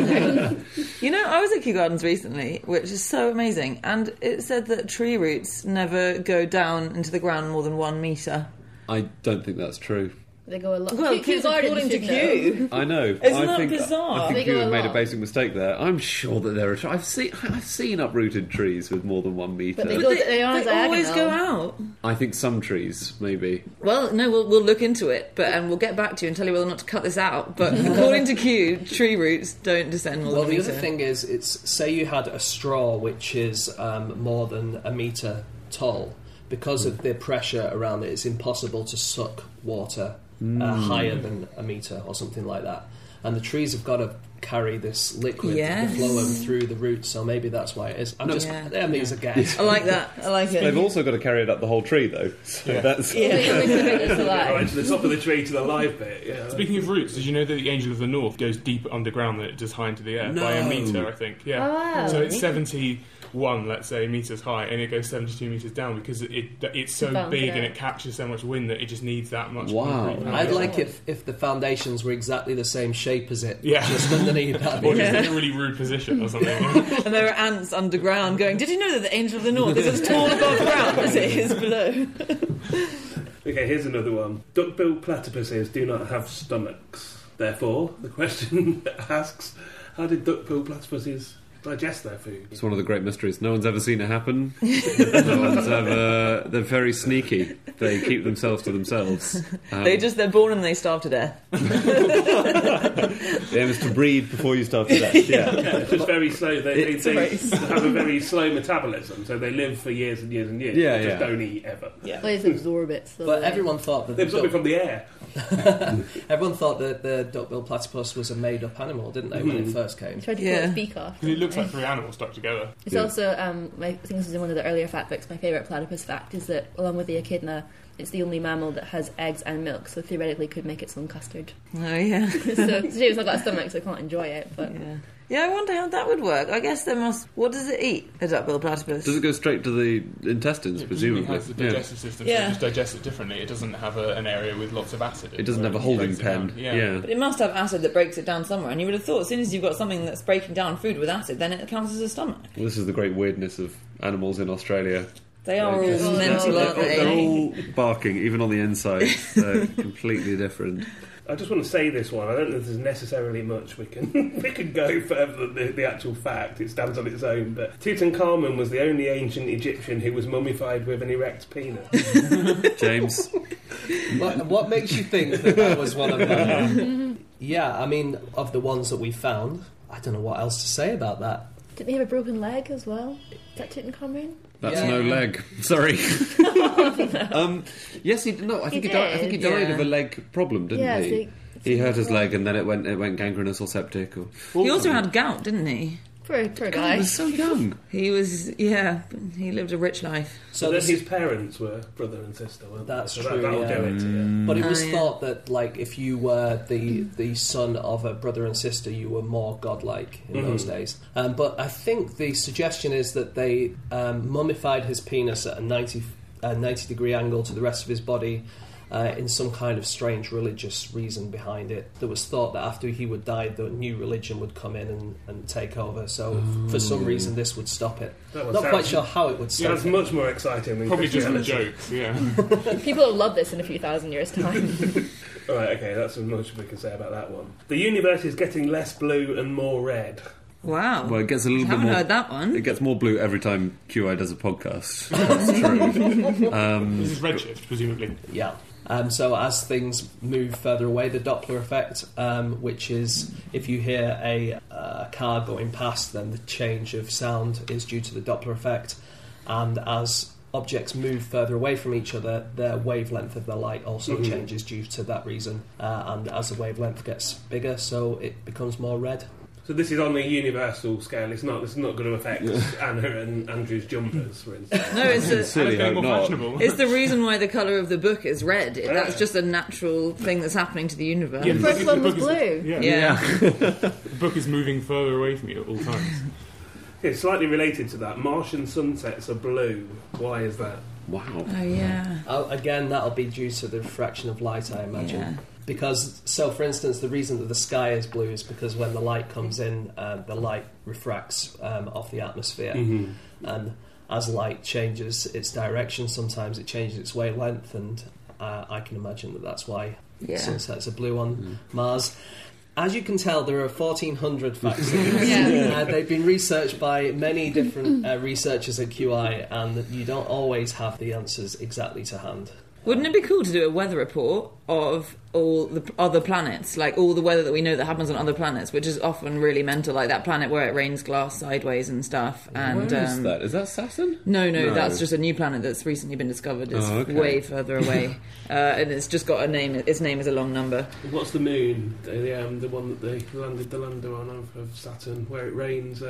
S5: I was at Kew Gardens recently, which is so amazing, and it said that tree roots never go down into the ground more than 1 metre.
S7: I don't think that's true.
S4: They go a lot.
S5: Well,
S4: Kew
S5: kids
S4: Gardens
S5: according to
S4: should know.
S5: Kew.
S7: I know.
S5: Isn't
S7: I
S5: that
S7: think,
S5: bizarre?
S7: I think
S4: They go
S7: you have
S4: a
S7: made a
S4: lot.
S7: basic mistake there. I'm sure that there are. I've seen uprooted trees with more than 1 metre.
S4: But they are
S5: They always
S4: diagonal.
S5: go out.
S7: I think some trees, maybe.
S5: Well, no, we'll look into it, and we'll get back to you and tell you whether or not to cut this out. But according to Kew, tree roots don't descend more
S2: Well,
S5: than
S2: the
S5: 1
S2: other
S5: metre.
S2: thing is, say you had a straw which is more than 1 metre tall. Because of the pressure around it, it's impossible to suck water higher than 1 metre or something like that. and the trees have got to carry this liquid, the phloem, through the roots, so maybe that's why it is. I mean, it's a guess.
S5: I like that. I like it.
S7: They've also got to carry it up the whole tree, though. So that's...
S1: Right to the top of the tree to the live bit. Yeah.
S6: Speaking of roots, did you know that the Angel of the North goes deeper underground than it does high into the air by a metre, I think? Yeah.
S4: Oh, wow.
S6: So it's 71, let's say, metres high, and it goes 72 metres down because it's so big and it captures so much wind that it just needs that much.
S7: Wow.
S2: I'd like if the foundations were exactly the same shape as it.
S6: Yeah.
S2: Just underneath that.
S6: Or just in a really rude position or something.
S5: And there are ants underground going, did you know that the Angel of the North is as tall above ground as it is below?
S1: Okay, here's another one. Duck-billed platypuses do not have stomachs. Therefore, the question asks, how did duck-billed platypuses digest their food?
S7: It's one of the great mysteries. No one's ever seen it happen. They're very sneaky. They keep themselves to themselves.
S5: They're born and they starve to death.
S7: The aim is to breed before you starve to death. Yeah.
S1: It's just very slow. They have a very slow metabolism, so they live for years and years and years.
S7: Yeah,
S1: they just don't eat ever.
S4: Yeah. They just absorb it. So
S2: but everyone thought that
S1: they absorb it from the air.
S2: Everyone thought that the duck-billed platypus was a made-up animal, didn't they, when it first came?
S4: They tried to pull its beak off.
S6: Because it looks like three animals stuck together.
S4: It's also, I think this is in one of the earlier fact books, my favourite platypus fact is that, along with the echidna, it's the only mammal that has eggs and milk, so theoretically could make its own custard.
S5: Oh, yeah.
S4: So it's not got a stomach, so it can't enjoy it, but...
S5: Yeah, I wonder how that would work. I guess there must... What does it eat, a duck-billed platypus?
S7: Does it go straight to the intestines, presumably?
S6: It has the digestive system, so it just digests it differently. It doesn't have an area with lots of acid.
S7: It doesn't have a holding pen. Yeah.
S5: But it must have acid that breaks it down somewhere, and you would have thought as soon as you've got something that's breaking down food with acid, then it counts as a stomach.
S7: Well, this is the great weirdness of animals in Australia.
S5: They are all mental, aren't they?
S7: They're all barking, even on the inside. They're completely different.
S1: I just want to say this one. I don't know if there's necessarily much we can go further than the actual fact. It stands on its own. But Tutankhamun was the only ancient Egyptian who was mummified with an erect penis.
S7: James?
S2: What makes you think that was one of them? Yeah, I mean, of the ones that we found, I don't know what else to say about that.
S4: Didn't he have a broken leg as well? Is that Tutankhamun?
S7: That's no leg. Sorry. Yes, he did. No, I think he died. I think he died of a leg problem, didn't he? He hurt his leg, and then it went gangrenous or septic.
S5: He also had gout, didn't he?
S4: Poor guy.
S7: He was so young.
S5: He was, he lived a rich life.
S1: So then his parents were brother and sister, weren't they?
S2: That's
S1: so
S2: true,
S1: that'll do it to you.
S2: But it was thought that, like, if you were the son of a brother and sister, you were more godlike in those days. But I think the suggestion is that they mummified his penis at a 90-degree angle to the rest of his body, in some kind of strange religious reason behind it. There was thought that after he would die, the new religion would come in and take over. So for some reason, this would stop it. Not quite sure how it would stop it.
S1: That's much more exciting than
S6: probably just a joke. Yeah.
S4: People will love this in a few thousand years' time.
S1: All right, okay, that's as much as we can say about that one. The universe is getting less blue and more red.
S5: Wow.
S7: Well, it gets a little bit more...
S5: I haven't heard that one.
S7: It gets more blue every time QI does a podcast. That's true.
S6: This is redshift, presumably.
S2: Yeah. So as things move further away, the Doppler effect, which is if you hear a car going past, then the change of sound is due to the Doppler effect. And as objects move further away from each other, their wavelength of the light also changes due to that reason. And as the wavelength gets bigger, so it becomes more red.
S1: So this is on the universal scale. It's not going to affect Anna and Andrew's jumpers, for instance.
S5: No, it's
S6: more fashionable.
S5: It's the reason why the colour of the book is red. That's just a natural thing that's happening to the universe.
S4: The first one was blue.
S6: The book is moving further away from you at all times.
S1: Okay, slightly related to that, Martian sunsets are blue. Why is that?
S7: Wow.
S5: Oh, yeah.
S2: Again, that'll be due to the refraction of light, I imagine.
S5: Yeah.
S2: Because, so for instance, the reason that the sky is blue is because when the light comes in, the light refracts off the atmosphere. And as light changes its direction, sometimes it changes its wavelength, and I can imagine that that's why sunsets are blue on Mars. As you can tell, there are 1,400 facts. They've been researched by many different researchers at QI, and you don't always have the answers exactly to hand.
S5: Wouldn't it be cool to do a weather report of all the other planets, like all the weather that we know that happens on other planets, which is often really mental, like that planet where it rains glass sideways and stuff. And
S7: Where is that? Is that Saturn?
S5: No, that's just a new planet that's recently been discovered. It's way further away, and it's just got a name. Its name is a long number.
S1: What's the moon? The one that they landed the lander on of Saturn, where it rains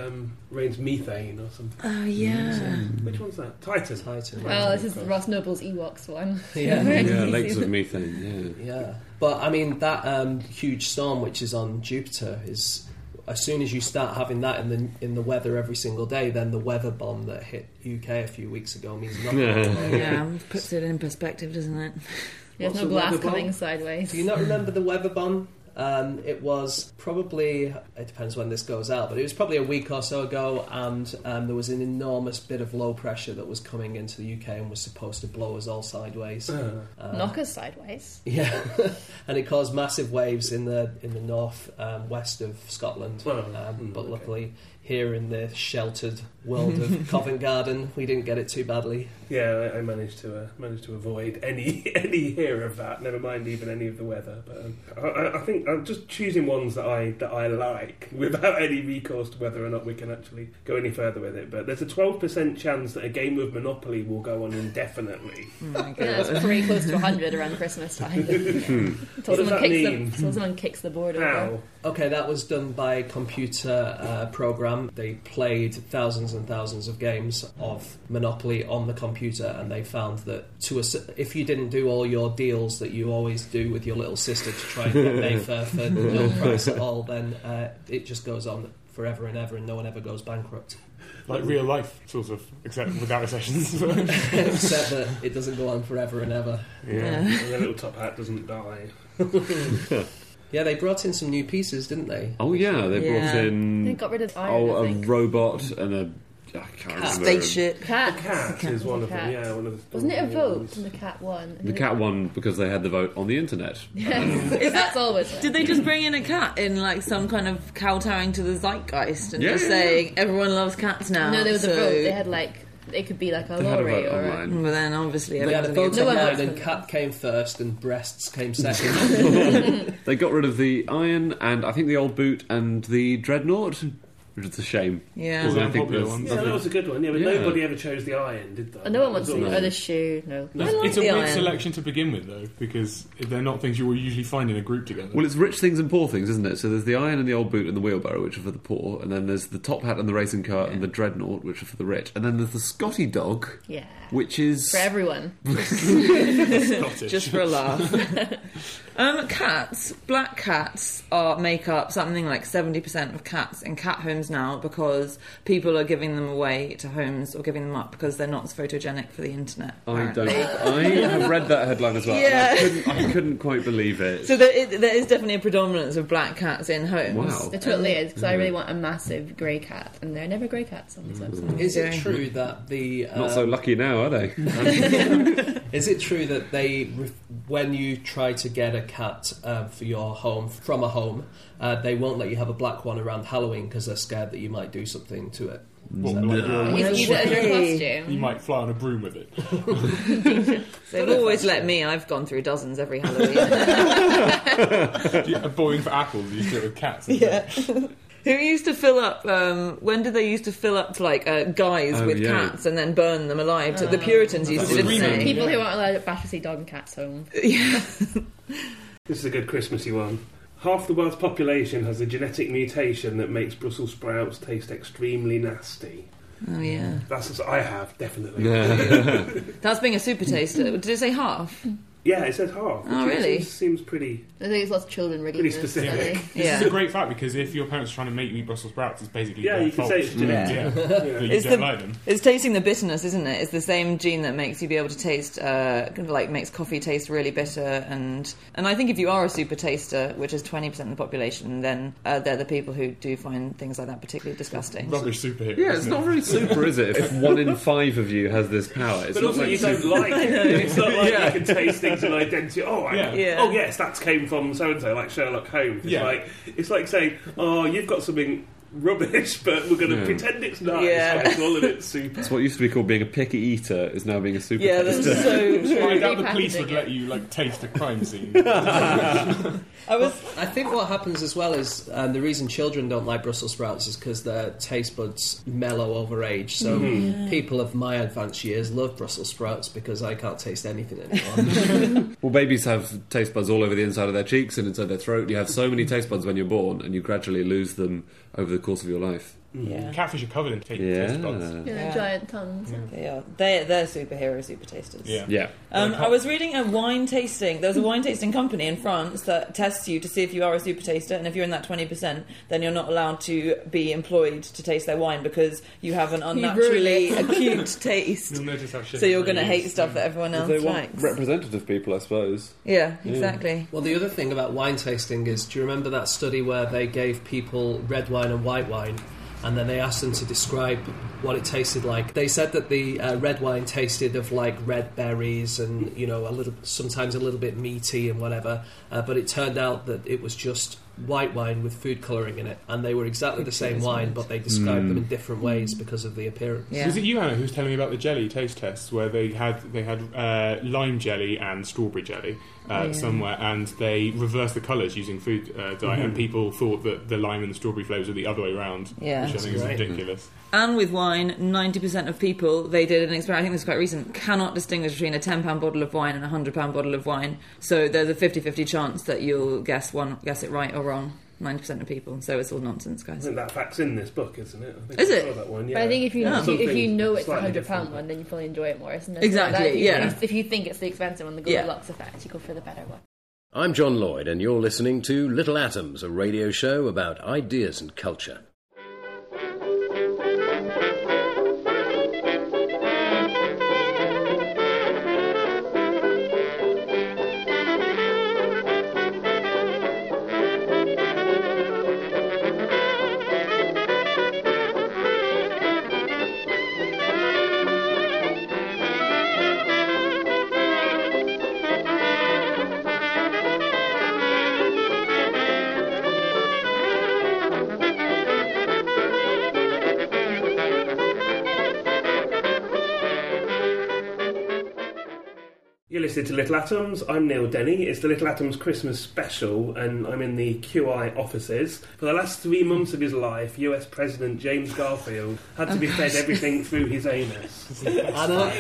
S1: methane or something.
S5: Oh yeah.
S1: Which one's that? Titan.
S4: Well, this is Ross Noble's Ewoks one.
S2: Yeah.
S7: Lakes of methane.
S2: Yeah. But I mean that huge storm which is on Jupiter is, as soon as you start having that in the weather every single day, then the weather bomb that hit UK a few weeks ago means nothing.
S5: Yeah, puts it in perspective, doesn't it?
S4: There's no glass coming sideways.
S2: Do you not remember the weather bomb? It was probably, it depends when this goes out, but it was probably a week or so ago, and there was an enormous bit of low pressure that was coming into the UK and was supposed to blow us all sideways.
S4: Knock us sideways.
S2: Yeah, and it caused massive waves in the north west of Scotland. But luckily, here in the sheltered world of Covent Garden, we didn't get it too badly.
S1: Yeah, I managed to avoid any hear of that. Never mind even any of the weather. But I think I'm just choosing ones that I like without any recourse to whether or not we can actually go any further with it. But there's a 12% chance that a game of Monopoly will go on indefinitely.
S4: Yeah, it's pretty close to 100 around Christmas time.
S1: What does that mean?
S4: So someone kicks the board
S1: How?
S4: over.
S2: Okay, that was done by a computer program. They played thousands and thousands of games of Monopoly on the computer, and they found that if you didn't do all your deals that you always do with your little sister to try and get Mayfair for no price at all, then it just goes on forever and ever, and no one ever goes bankrupt.
S6: Like real life, sort of, except without recessions.
S2: Except that it doesn't go on forever and ever.
S1: Yeah, and the little top hat doesn't die.
S2: Yeah, they brought in some new pieces, didn't they?
S7: Oh yeah, they brought in.
S4: They got rid of iron.
S7: a robot and a. I can't remember.
S5: Spaceship.
S1: Cat is one of them. Yeah, one of the.
S4: Wasn't it a vote and the cat won?
S7: The cat won because they had the vote on the internet.
S4: Yes, that's always it.
S5: Did they just bring in a cat in like some kind of kowtowing to the zeitgeist and just saying everyone loves cats now?
S4: No, there was a vote. They had like. It could be like a lorry or a...
S5: But then obviously
S2: they had a vote online, and cat came first and breasts came second.
S7: They got rid of the iron and I think the old boot and the dreadnought, which is a shame.
S5: Yeah.
S6: All the
S7: I think
S6: unpopular ones.
S1: Yeah, that was a good one. Yeah, but nobody ever chose the iron, did they?
S4: No one wants to. Or the shoe. No.
S6: It's a weird selection to begin with, though, because they're not things you will usually find in a group together.
S7: Well, it's rich things and poor things, isn't it? So there's the iron and the old boot and the wheelbarrow, which are for the poor, and then there's the top hat and the racing car and the dreadnought, which are for the rich, and then there's the Scotty dog, which is
S4: for everyone,
S5: just for a laugh. Cats, black cats make up something like 70% of cats in cat homes now, because people are giving them away to homes or giving them up because they're not photogenic for the internet.
S7: I have read that headline as well.
S5: Yeah.
S7: I couldn't quite believe it.
S5: So there is definitely a predominance of black cats in homes.
S7: Wow.
S4: There totally is, because I really want a massive grey cat, and there are never grey cats on this website.
S2: Is it true that the
S7: not so lucky now, are they?
S2: Is it true that when you try to get a cat for your home from a home, they won't let you have a black one around Halloween because they're scared that you might do something to it?
S4: Use it as your costume.
S6: You might fly on a broom with it.
S5: They've always let me. I've gone through dozens every Halloween.
S6: Boring for apples, you do it with cats.
S5: Yeah. Who used to fill up? When did they used to fill up like guys with cats and then burn them alive? The Puritans used to, didn't they?
S4: People who aren't allowed at Battersea dog and cats home.
S5: Yeah.
S1: This is a good Christmassy one. Half the world's population has a genetic mutation that makes Brussels sprouts taste extremely nasty.
S5: Oh yeah.
S1: That's what I have, definitely.
S5: That's being a super taster. Did it say half?
S1: Yeah, it says half.
S5: Oh, really?
S1: Seems pretty...
S4: I think it's lots of children rigging
S1: pretty specific.
S6: This is a great fact, because if your parents are trying to make you eat Brussels sprouts, it's basically their
S1: you can
S6: fault.
S1: say it's genetic.
S6: You don't like them.
S5: It's tasting the bitterness, isn't it? It's the same gene that makes you be able to taste, makes coffee taste really bitter. And I think if you are a super taster, which is 20% of the population, then they're the people who do find things like that particularly disgusting.
S6: Rubbish superhero.
S7: Yeah, it's not really super, is it? If 1 in 5 of you has this power, it's
S1: but
S7: not
S1: also
S7: like
S1: you don't like it. It's not like you can taste things and identify. Oh yes, that came from so and so, like Sherlock Holmes. It's like saying, oh, you've got something rubbish, but we're going to pretend it's nice.
S5: Yeah.
S1: By calling it super.
S7: It's what used to be called being a picky eater is now being a super
S5: Yeah, that's
S7: taster.
S5: so true.
S6: I doubt the police
S4: Repackaging
S6: would
S4: it.
S6: let you taste a crime scene.
S2: I think what happens as well is the reason children don't like Brussels sprouts is because their taste buds mellow over age. So people of my advanced years love Brussels sprouts because I can't taste anything anymore.
S7: Well, babies have taste buds all over the inside of their cheeks and inside their throat. You have so many taste buds when you're born, and you gradually lose them over the course of your life.
S5: Yeah.
S6: Catfish are covered in taste buds.
S4: Yeah, giant tongues.
S5: Yeah, they're superhero super tasters.
S7: Yeah.
S5: I was reading a wine tasting. There's a wine tasting company in France that tests you to see if you are a super taster, and if you're in that 20%, then you're not allowed to be employed to taste their wine because you have an unnaturally acute taste.
S6: You'll notice how shit
S5: So you're
S6: it
S5: going to
S6: really
S5: hate
S6: is.
S5: stuff that everyone else
S7: They want
S5: likes.
S7: representative people, I suppose.
S5: Yeah, exactly.
S2: Well, the other thing about wine tasting is, do you remember that study where they gave people red wine and white wine, and then they asked them to describe what it tasted like? They said that the red wine tasted of like red berries and, you know, sometimes a little bit meaty and whatever, but it turned out that it was just white wine with food colouring in it, and they were exactly the same wine, but they described them in different ways because of the appearance.
S5: Yeah.
S6: Was it you, Anna, who was telling me about the jelly taste tests where they had lime jelly and strawberry jelly somewhere, and they reversed the colours using food dye, and people thought that the lime and the strawberry flavours were the other way around,
S5: Yeah.
S6: which I think is
S2: That's great.
S6: ridiculous.
S5: And with wine, 90% of people, they did an experiment, I think this is quite recent, cannot distinguish between a £10 bottle of wine and a £100 bottle of wine. So there's a 50-50 chance that you'll guess it right or wrong. 90% of people. So it's all nonsense,
S1: I
S5: guys.
S1: think that fact's in this book, isn't it? I think
S5: Is
S1: I
S5: it?
S1: saw that one, yeah.
S4: But I think if you
S1: Something
S4: know it's a
S1: slightly
S4: £100
S1: different.
S4: one, then you probably enjoy it more, isn't it?
S5: Exactly,
S4: Like,
S5: yeah.
S4: If you think it's the expensive one, the
S5: Yeah.
S4: Goldilocks effect, you go for the better one.
S9: I'm John Lloyd, and you're listening to Little Atoms, a radio show about ideas and culture.
S1: You're listening to Little Atoms. I'm Neil Denny. It's the Little Atoms Christmas special, and I'm in the QI offices. For the last 3 months of his life, US President James Garfield had to be fed everything through his anus.
S2: Anna?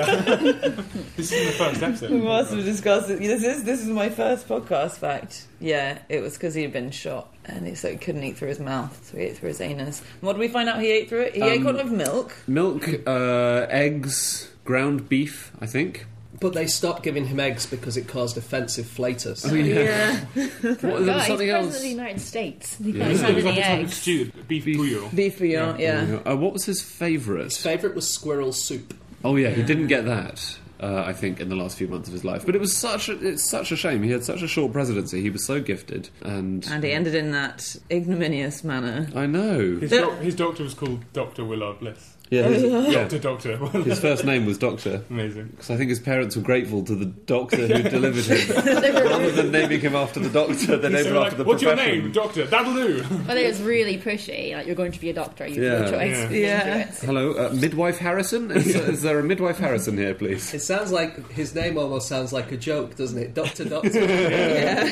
S6: This is the first episode.
S5: We must have discussed it. This is my first podcast fact. Yeah, it was because he'd been shot, and so he couldn't eat through his mouth, so he ate through his anus. And what did we find out he ate through it? He ate quite a lot of milk.
S7: Milk, eggs, ground beef, I think.
S2: But they stopped giving him eggs because it caused offensive flatus.
S5: Yeah.
S7: What, there was
S4: God, he's
S7: something
S4: president
S7: else.
S4: of the United States. He
S7: Yeah.
S4: can't have
S6: It was
S4: any
S6: like a type of
S4: eggs.
S6: stew, beef bouillon.
S5: Beef bouillon, yeah.
S7: What was his favourite?
S2: His favourite was squirrel soup.
S7: Oh yeah, he didn't get that. I think in the last few months of his life, but it's such a shame. He had such a short presidency. He was so gifted, and
S5: And he ended in that ignominious manner.
S7: I know.
S6: His doctor was called Dr. Willard Bliss.
S7: Yeah,
S6: Doctor.
S7: his first name was Doctor.
S6: Amazing.
S7: Because I think his parents were grateful to the doctor who delivered him. Rather than naming him after the doctor, they named him after the
S6: What's
S7: profession.
S6: your name, Doctor? That'll do.
S4: But it was really pushy. Like, you're going to be a doctor. You
S7: Yeah.
S4: have no choice.
S5: Yeah.
S7: Hello, Midwife Harrison? Is there a Midwife Harrison here, please?
S2: It sounds like his name almost sounds like a joke, doesn't it? Doctor.
S5: Yeah.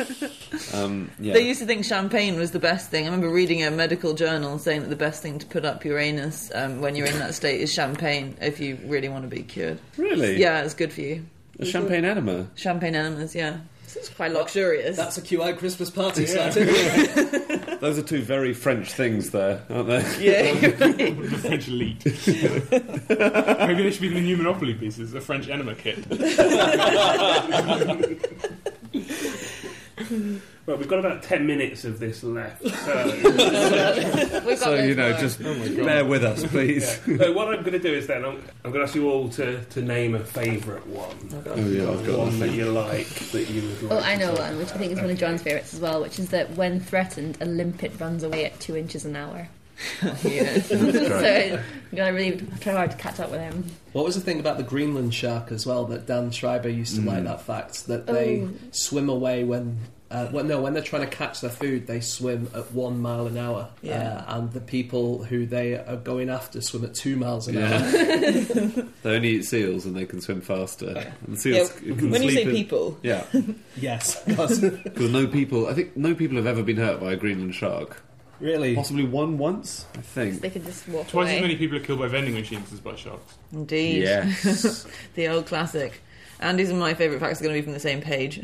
S7: Yeah.
S5: They used to think champagne was the best thing. I remember reading a medical journal saying that the best thing to put up your anus when you're in that state is champagne if you really want to be cured.
S7: Really?
S5: Yeah, it's good for you.
S7: A champagne enema?
S5: Champagne enemas, yeah. This is quite luxurious.
S2: That's a QI Christmas party started.
S7: Those are two very French things there, aren't they?
S5: Yeah, you're right.
S6: The French elite. Maybe they should be the new Monopoly pieces, a French enema kit.
S1: Well, we've got about 10 minutes of this left.
S4: We've got
S7: So,
S4: this one.
S7: just bear with us, please.
S1: So what I'm going to do is then I'm going to ask you all to name a favourite one.
S7: Oh, yeah, I've got
S1: one that
S7: nothing.
S1: you like, that you would like.
S4: Oh, I know
S1: to-
S4: one, which I think is one of John's favourites as well, which is that when threatened, a limpet runs away at 2 inches an hour.
S5: Yeah.
S4: So I'm going to really try hard to catch up with him.
S2: What was the thing about the Greenland shark as well that Dan Schreiber used to like that fact that they swim away when when they're trying to catch their food, they swim at 1 mile an hour.
S5: Yeah.
S2: And the people who they are going after swim at 2 miles an hour.
S7: They only eat seals and they can swim faster. And seals can
S5: when you
S7: sleep
S5: say people,
S7: yeah,
S2: Yes.
S7: because no people have ever been hurt by a Greenland shark.
S2: Really?
S7: Possibly one once, I think.
S4: They can just walk
S6: Twice
S4: away.
S6: as many people are killed by vending machines as by sharks.
S5: indeed.
S7: Yes.
S5: The old classic. Andy's and my favourite facts are going to be from the same page.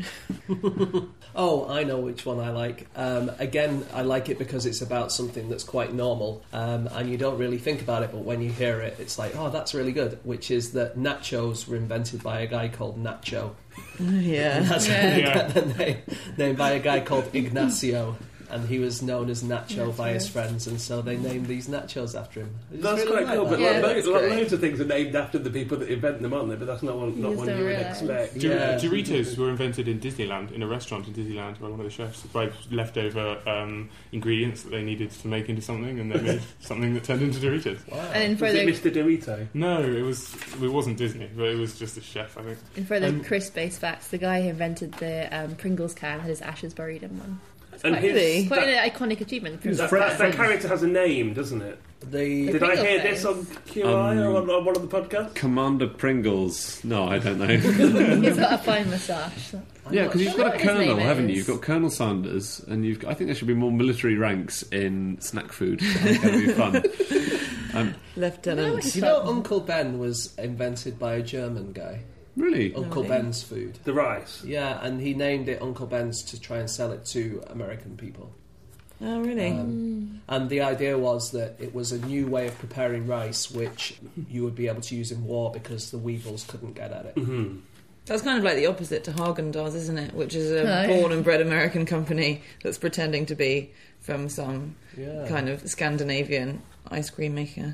S2: Oh, I know which one I like. Again, I like it because it's about something that's quite normal, and you don't really think about it, but when you hear it, it's like, oh, that's really good, which is that nachos were invented by a guy called Nacho.
S5: Yeah.
S2: That's how they get the name, named by a guy called Ignacio. And he was known as Nacho by his friends, and so they named these nachos after him.
S1: That's quite cool, but
S4: Yeah,
S1: loads of things are named after the people that invent them, aren't they? But that's not one you would
S4: realise.
S1: expect.
S6: Doritos were invented in Disneyland, in a restaurant in Disneyland by one of the chefs, by leftover ingredients that they needed to make into something, and they made something that turned into Doritos.
S2: Wow.
S4: And in
S1: Was it
S4: further,
S1: Mr. Dorito?
S6: No, it wasn't Disney, but it was just a chef, I think.
S4: in further crisp-based facts, the guy who invented the Pringles can had his ashes buried in one.
S1: And
S5: Really?
S4: Quite an iconic achievement.
S1: that character has a name, doesn't it? Did I hear this on QI or on one of the podcasts?
S7: Commander Pringles. No, I don't know.
S4: He's got a fine moustache.
S7: Yeah, because you've got a
S4: What his
S7: colonel,
S4: name
S7: haven't you?
S4: is.
S7: You've got Colonel Sanders, and I think there should be more military ranks in snack food. I think that'd be fun.
S5: Lieutenant.
S2: You know, Uncle Ben was invented by a German guy.
S7: Really?
S2: Uncle Ben's food.
S1: The rice.
S2: Yeah, and he named it Uncle Ben's to try and sell it to American people.
S5: Oh, really?
S2: And the idea was that it was a new way of preparing rice, which you would be able to use in war because the weevils couldn't get at it.
S1: Mm-hmm.
S5: That's kind of like the opposite to Haagen-Dazs, isn't it? Which is a
S4: Oh,
S5: born and bred American company that's pretending to be from some
S2: Yeah.
S5: kind of Scandinavian ice cream maker.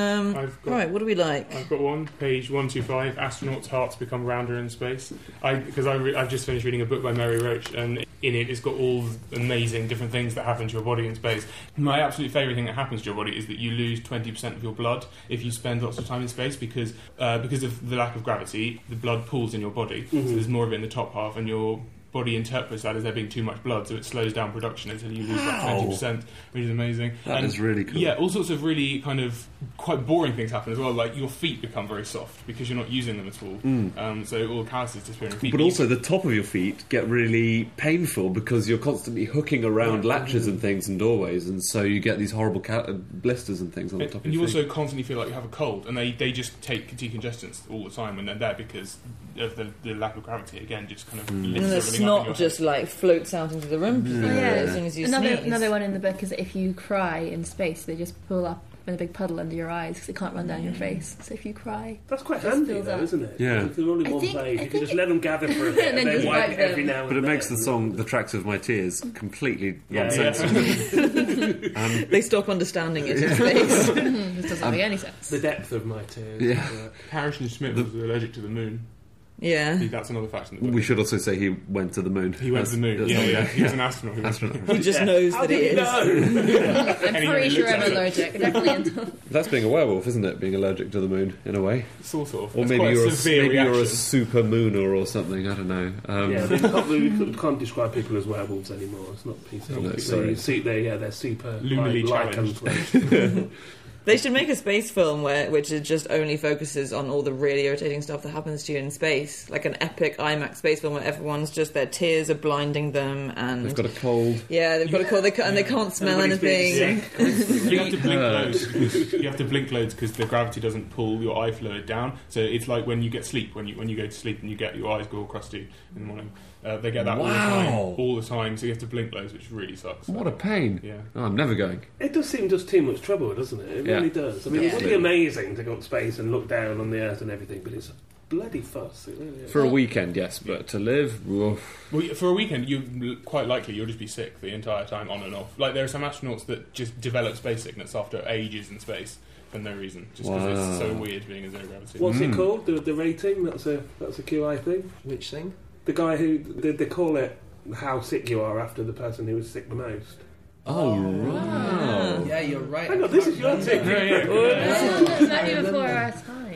S6: I've
S5: what do we like?
S6: I've got one, page 125, astronauts' hearts become rounder in space. I've just finished reading a book by Mary Roach, and in it it's got all amazing different things that happen to your body in space. My absolute favourite thing that happens to your body is that you lose 20% of your blood if you spend lots of time in space because of the lack of gravity, the blood pools in your body, so there's more of it in the top half, and your body interprets that as there being too much blood, so it slows down production until you lose about 20%, which is amazing.
S7: That is really cool.
S6: Yeah, all sorts of really kind of quite boring things happen as well, like your feet become very soft because you're not using them at all. So all the calluses disappear in your feet.
S7: But also the top of your feet get really painful because you're constantly hooking around latches and things and doorways, and so you get these horrible blisters and things on the top of
S6: and
S7: your
S6: you
S7: feet.
S6: also constantly feel like you have a cold, and they just take decongestants all the time when they're there because of the lack of gravity. Again, just kind of lifts
S5: And the
S6: everything up in your
S5: snot just like floats out into the room as soon as you sneeze.
S4: Another one in the book is that if you cry in space, they just pull up in a big puddle under your eyes because it can't run down your face. So if you cry,
S1: That's quite
S4: Just
S1: handy,
S4: fills
S1: though,
S4: up.
S1: isn't it?
S7: Yeah.
S1: If they're all in
S4: I
S1: one
S4: think-
S1: place,
S4: I
S1: you can just
S4: think-
S1: let them gather for a bit
S4: And
S1: and
S4: then
S1: then
S4: just
S1: wipe
S4: wipe
S1: every
S4: them.
S1: now and
S7: But it
S1: then.
S7: makes the song "The Tracks of My Tears" completely
S1: Yeah,
S7: nonsensical.
S5: They stop understanding it in space.
S4: this doesn't make any sense.
S1: The depth of my tears.
S7: Yeah.
S6: Harrison Smith was allergic to the moon.
S5: Yeah.
S6: That's another fact in the book.
S7: We should also say he went to the moon.
S6: He went to the moon.
S7: That's
S6: Yeah,
S7: all we
S6: yeah.
S7: know.
S6: He was an astronaut. Who went to the moon.
S5: He just knows
S1: How
S5: that he
S1: did
S5: is.
S1: you know?
S4: I'm pretty sure I'm allergic. Definitely.
S7: That's being a werewolf, isn't it? Being allergic to the moon, in a way.
S6: Sort of.
S7: Or
S6: It's
S7: maybe
S6: quite
S7: you're
S6: a severe
S7: maybe you're a
S6: reaction.
S7: super mooner or something. I don't know.
S1: Yeah, we can't describe people as werewolves anymore. It's not PC.
S7: Oh, no, sorry.
S1: They're super
S6: Luminally
S1: challenged.
S5: They should make a space film which is just only focuses on all the really irritating stuff that happens to you in space, like an epic IMAX space film where everyone's just their tears are blinding them and
S7: They've got a cold.
S5: yeah, they've got a cold, and they can't smell
S1: Everybody's being
S5: anything.
S6: You have to blink loads. You have to blink loads because the gravity doesn't pull your eye fluid down. So it's like when you get sleep, when you go to sleep and you get your eyes go all crusty in the morning. They get that all the time. So you have to blink loads, which really sucks.
S7: What a pain!
S6: Yeah.
S7: Oh, I'm never going.
S1: It does seem just too much trouble, doesn't it? It
S7: Yeah.
S1: really does. I mean,
S5: Yeah.
S1: it would be amazing to go up space and look down on the Earth and everything, but it's a bloody fuss. It really is.
S7: For a weekend, yes, but to live, oof.
S6: Well, for a weekend, quite likely you'll just be sick the entire time, on and off. Like there are some astronauts that just develop space sickness after ages in space for no reason, just because
S7: Wow.
S6: it's so weird being in zero gravity.
S1: What's it called? The rating? That's a QI thing.
S2: Which thing?
S1: The guy who they call it how sick you are after the person who was sick the most.
S7: Oh, right.
S2: Yeah, you're right.
S1: Hang on, this is your thing.
S6: Yeah.
S4: It's not even before our time.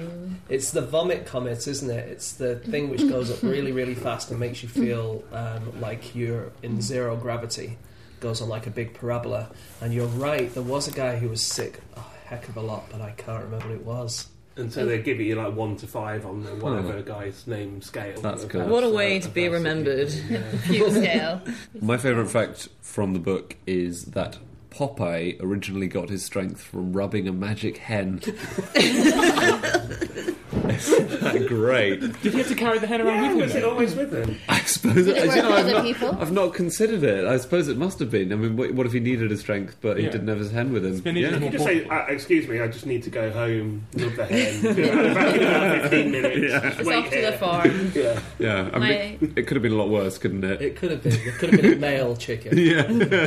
S2: It's the vomit comet, isn't it? It's the thing which goes up really, really fast and makes you feel like you're in zero gravity. Goes on like a big parabola. And you're right, there was a guy who was sick a heck of a lot, but I can't remember what it was.
S1: And so they give you like 1 to 5 on the whatever guy's name scale.
S7: That's good.
S5: What a way to be remembered.
S4: Fuel scale.
S7: My favourite fact from the book is that Popeye originally got his strength from rubbing a magic hen. Isn't that great?
S6: Did he have to carry the hen around with him?
S1: Was it always with him?
S7: I suppose
S4: Did it work with other people?
S7: I've not considered it. I suppose it must have been. I mean, what if he needed his strength, but he didn't have his hen with him?
S1: You can just say, "Excuse me, I just need to go home. Rub the hen. Back in about 15 minutes.
S4: It's off to the farm.
S7: Yeah. I mean, it could have been a lot worse, couldn't it?
S2: It could have been. It could have been a male chicken.
S7: Yeah.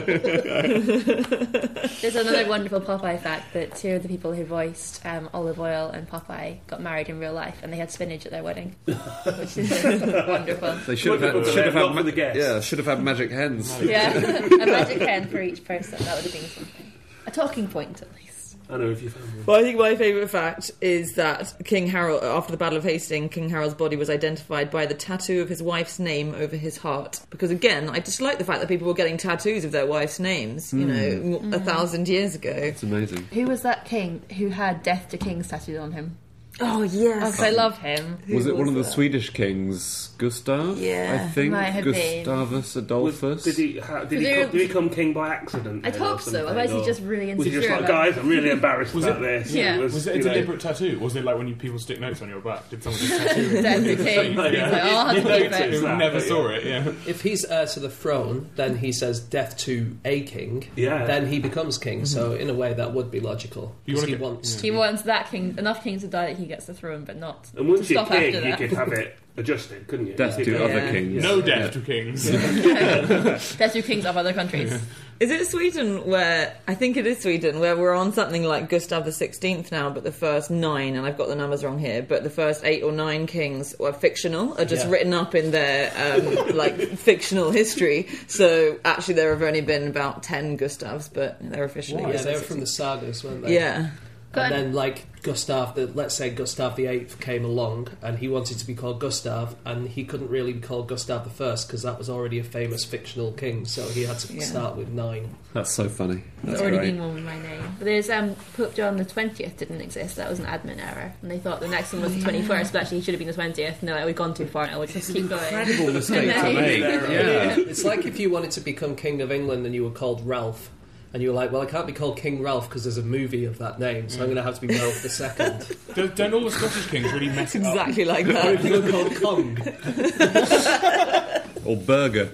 S4: There's another wonderful Popeye fact that 2 of the people who voiced Olive Oil and Popeye got married in real life, and they had spinach at their wedding, which is wonderful.
S7: They should have had magic hens.
S4: Yeah, a magic hen for each person. That would have been something. A talking point, at least.
S1: I know if you found one.
S5: Well, I think my favourite fact is that King Harold, after the Battle of Hastings, King Harold's body was identified by the tattoo of his wife's name over his heart. Because again, I just like the fact that people were getting tattoos of their wife's names, 1,000 years ago.
S7: It's amazing.
S4: Who was that king who had Death to Kings tattooed on him?
S5: Oh, yes.
S4: I love him.
S7: Was it one of the Swedish kings, Gustav?
S5: Yeah.
S7: I think.
S4: Might have
S7: Gustavus Adolphus.
S1: Did he come king by accident?
S4: I'd hope so. Otherwise, he's just really
S1: Was he
S4: insecure.
S1: just like, guys, I'm really embarrassed about this?
S4: Yeah.
S6: Was it a deliberate tattoo? Was it like when people stick notes on your back? Did someone just tattoo it?
S4: Death to Kings.
S6: Who never saw it,
S2: If he's heir to the throne, then he says death to a king.
S1: Yeah.
S2: Then he becomes king. So in a way, that would be logical.
S6: He
S4: wants that king, enough kings to die that he gets the throne, but not.
S1: And once
S4: to
S1: you're
S4: stop
S1: king,
S4: after
S1: you
S4: that.
S1: could have it adjusted, couldn't you?
S7: Death to other kings.
S6: No death to kings.
S4: Death to kings of other countries.
S5: Is it Sweden where, I think it is Sweden, where we're on something like Gustav the 16th now, but the first 9, and I've got the numbers wrong here, but the first 8 or 9 kings were fictional, are just written up in their fictional history. So actually there have only been about 10 Gustavs, but they're officially...
S2: Yeah, they were from the sagas, weren't they?
S5: Yeah.
S2: And then, like, let's say Gustav VIII came along and he wanted to be called Gustav, and he couldn't really be called Gustav I because that was already a famous fictional king, so he had to start with 9.
S7: That's so funny. That's
S4: There's already
S7: great.
S4: been one with my name. But there's Pope John the 20th didn't exist. That was an admin error. And they thought the next one was the 21st, but actually he should have been the 20th. No, we've gone too far now. We'll just keep going.
S7: Incredible mistake to make. Yeah.
S2: It's like if you wanted to become King of England and you were called Ralph. And you were like, well, I can't be called King Ralph because there's a movie of that name, so I'm going to have to be Ralph II.
S6: Don't all the Scottish kings really mess it up?
S5: Exactly like that.
S2: If you were called Kong.
S7: Or Burger.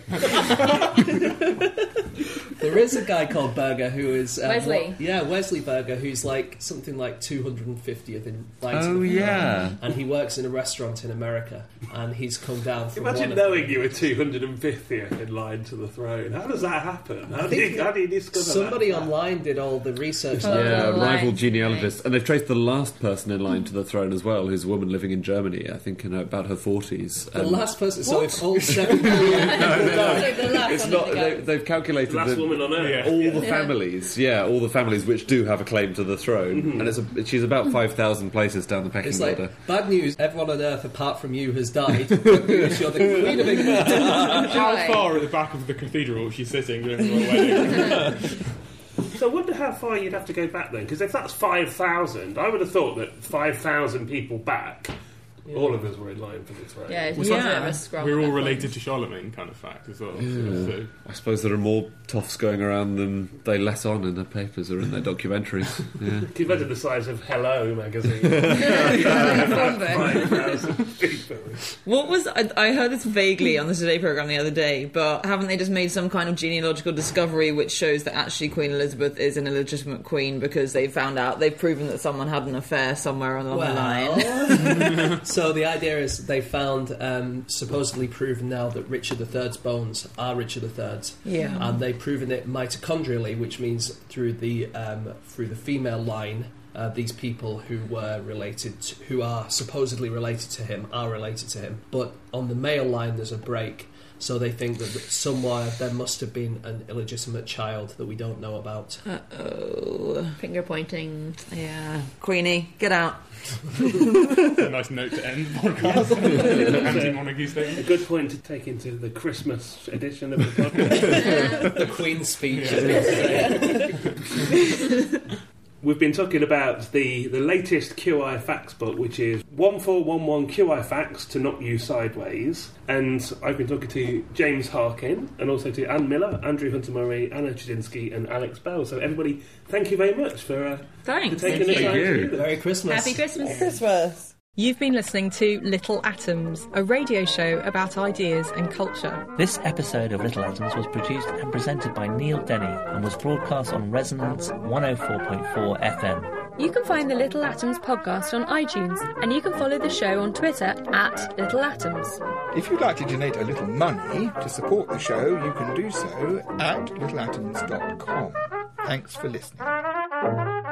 S2: There is a guy called Berger who is...
S4: Wesley.
S2: Wesley Berger, who's like something like 250th in line to
S7: Oh,
S2: the
S7: yeah.
S2: throne. And he works in a restaurant in America, and he's come down from
S1: Imagine
S2: one
S1: knowing
S2: of
S1: you were 250th in line to the throne. How does that happen? How do you discover
S2: somebody
S1: that?
S2: online did all the research.
S7: Yeah,
S4: online.
S7: rival genealogists. And they've traced the last person in line to the throne as well, who's a woman living in Germany, I think in about her 40s.
S2: The last person... So if all 7 million people die...
S7: It's not. They've calculated
S1: Last
S7: that
S1: woman on earth.
S7: all the families, all the families which do have a claim to the throne, and she's about 5,000 places down the pecking
S2: It's like,
S7: order.
S2: bad news, everyone on Earth apart from you has died. Good news, you're the Queen of England.
S6: How far at the back of the cathedral was she sitting during the wedding?
S1: So I wonder how far you'd have to go back then, because if that's 5,000, I would have thought that 5,000 people back, all of us were in line for the throne.
S4: Yeah,
S6: Was
S4: a
S6: that-
S4: bit of a scrum
S6: We're
S4: at
S6: all
S4: that
S6: related
S4: point.
S6: to Charlemagne, kind of fact as well. So,
S7: I suppose there are more toffs going around than they let on in their papers or in their documentaries. Yeah.
S1: Can you imagine the size of Hello magazine? 5,000 people.
S5: What was... I heard this vaguely on the Today programme the other day, but haven't they just made some kind of genealogical discovery which shows that actually Queen Elizabeth is an illegitimate queen because they've proven that someone had an affair somewhere along the line?
S2: So the idea is they found supposedly proven now that Richard III's bones are Richard III's.
S5: Yeah.
S2: And they've proven it mitochondrially, which means through the female line, these people who are supposedly related to him are related to him. But on the male line, there's a break. So they think that somewhere there must have been an illegitimate child that we don't know about.
S5: Uh-oh.
S4: Finger pointing.
S5: Yeah. Queenie, get out.
S6: A nice note to end the podcast. Anti-monarchy statement.
S1: A good point to take into the Christmas edition of the podcast.
S2: The Queen's speech.
S1: We've been talking about the latest QI Facts book, which is 1411 QI Facts to Knock You Sideways. And I've been talking to James Harkin and also to Anne Miller, Andrew Hunter-Murray, Anna Chudzinski and Alex Bell. So everybody, thank you very much for taking the time to do this.
S2: Merry Christmas.
S4: Happy Christmas.
S5: Merry Christmas.
S8: You've been listening to Little Atoms, a radio show about ideas and culture.
S10: This episode of Little Atoms was produced and presented by Neil Denny and was broadcast on Resonance 104.4 FM.
S8: You can find the Little Atoms podcast on iTunes, and you can follow the show on Twitter at Little Atoms.
S3: If you'd like to donate a little money to support the show, you can do so at littleatoms.com. Thanks for listening.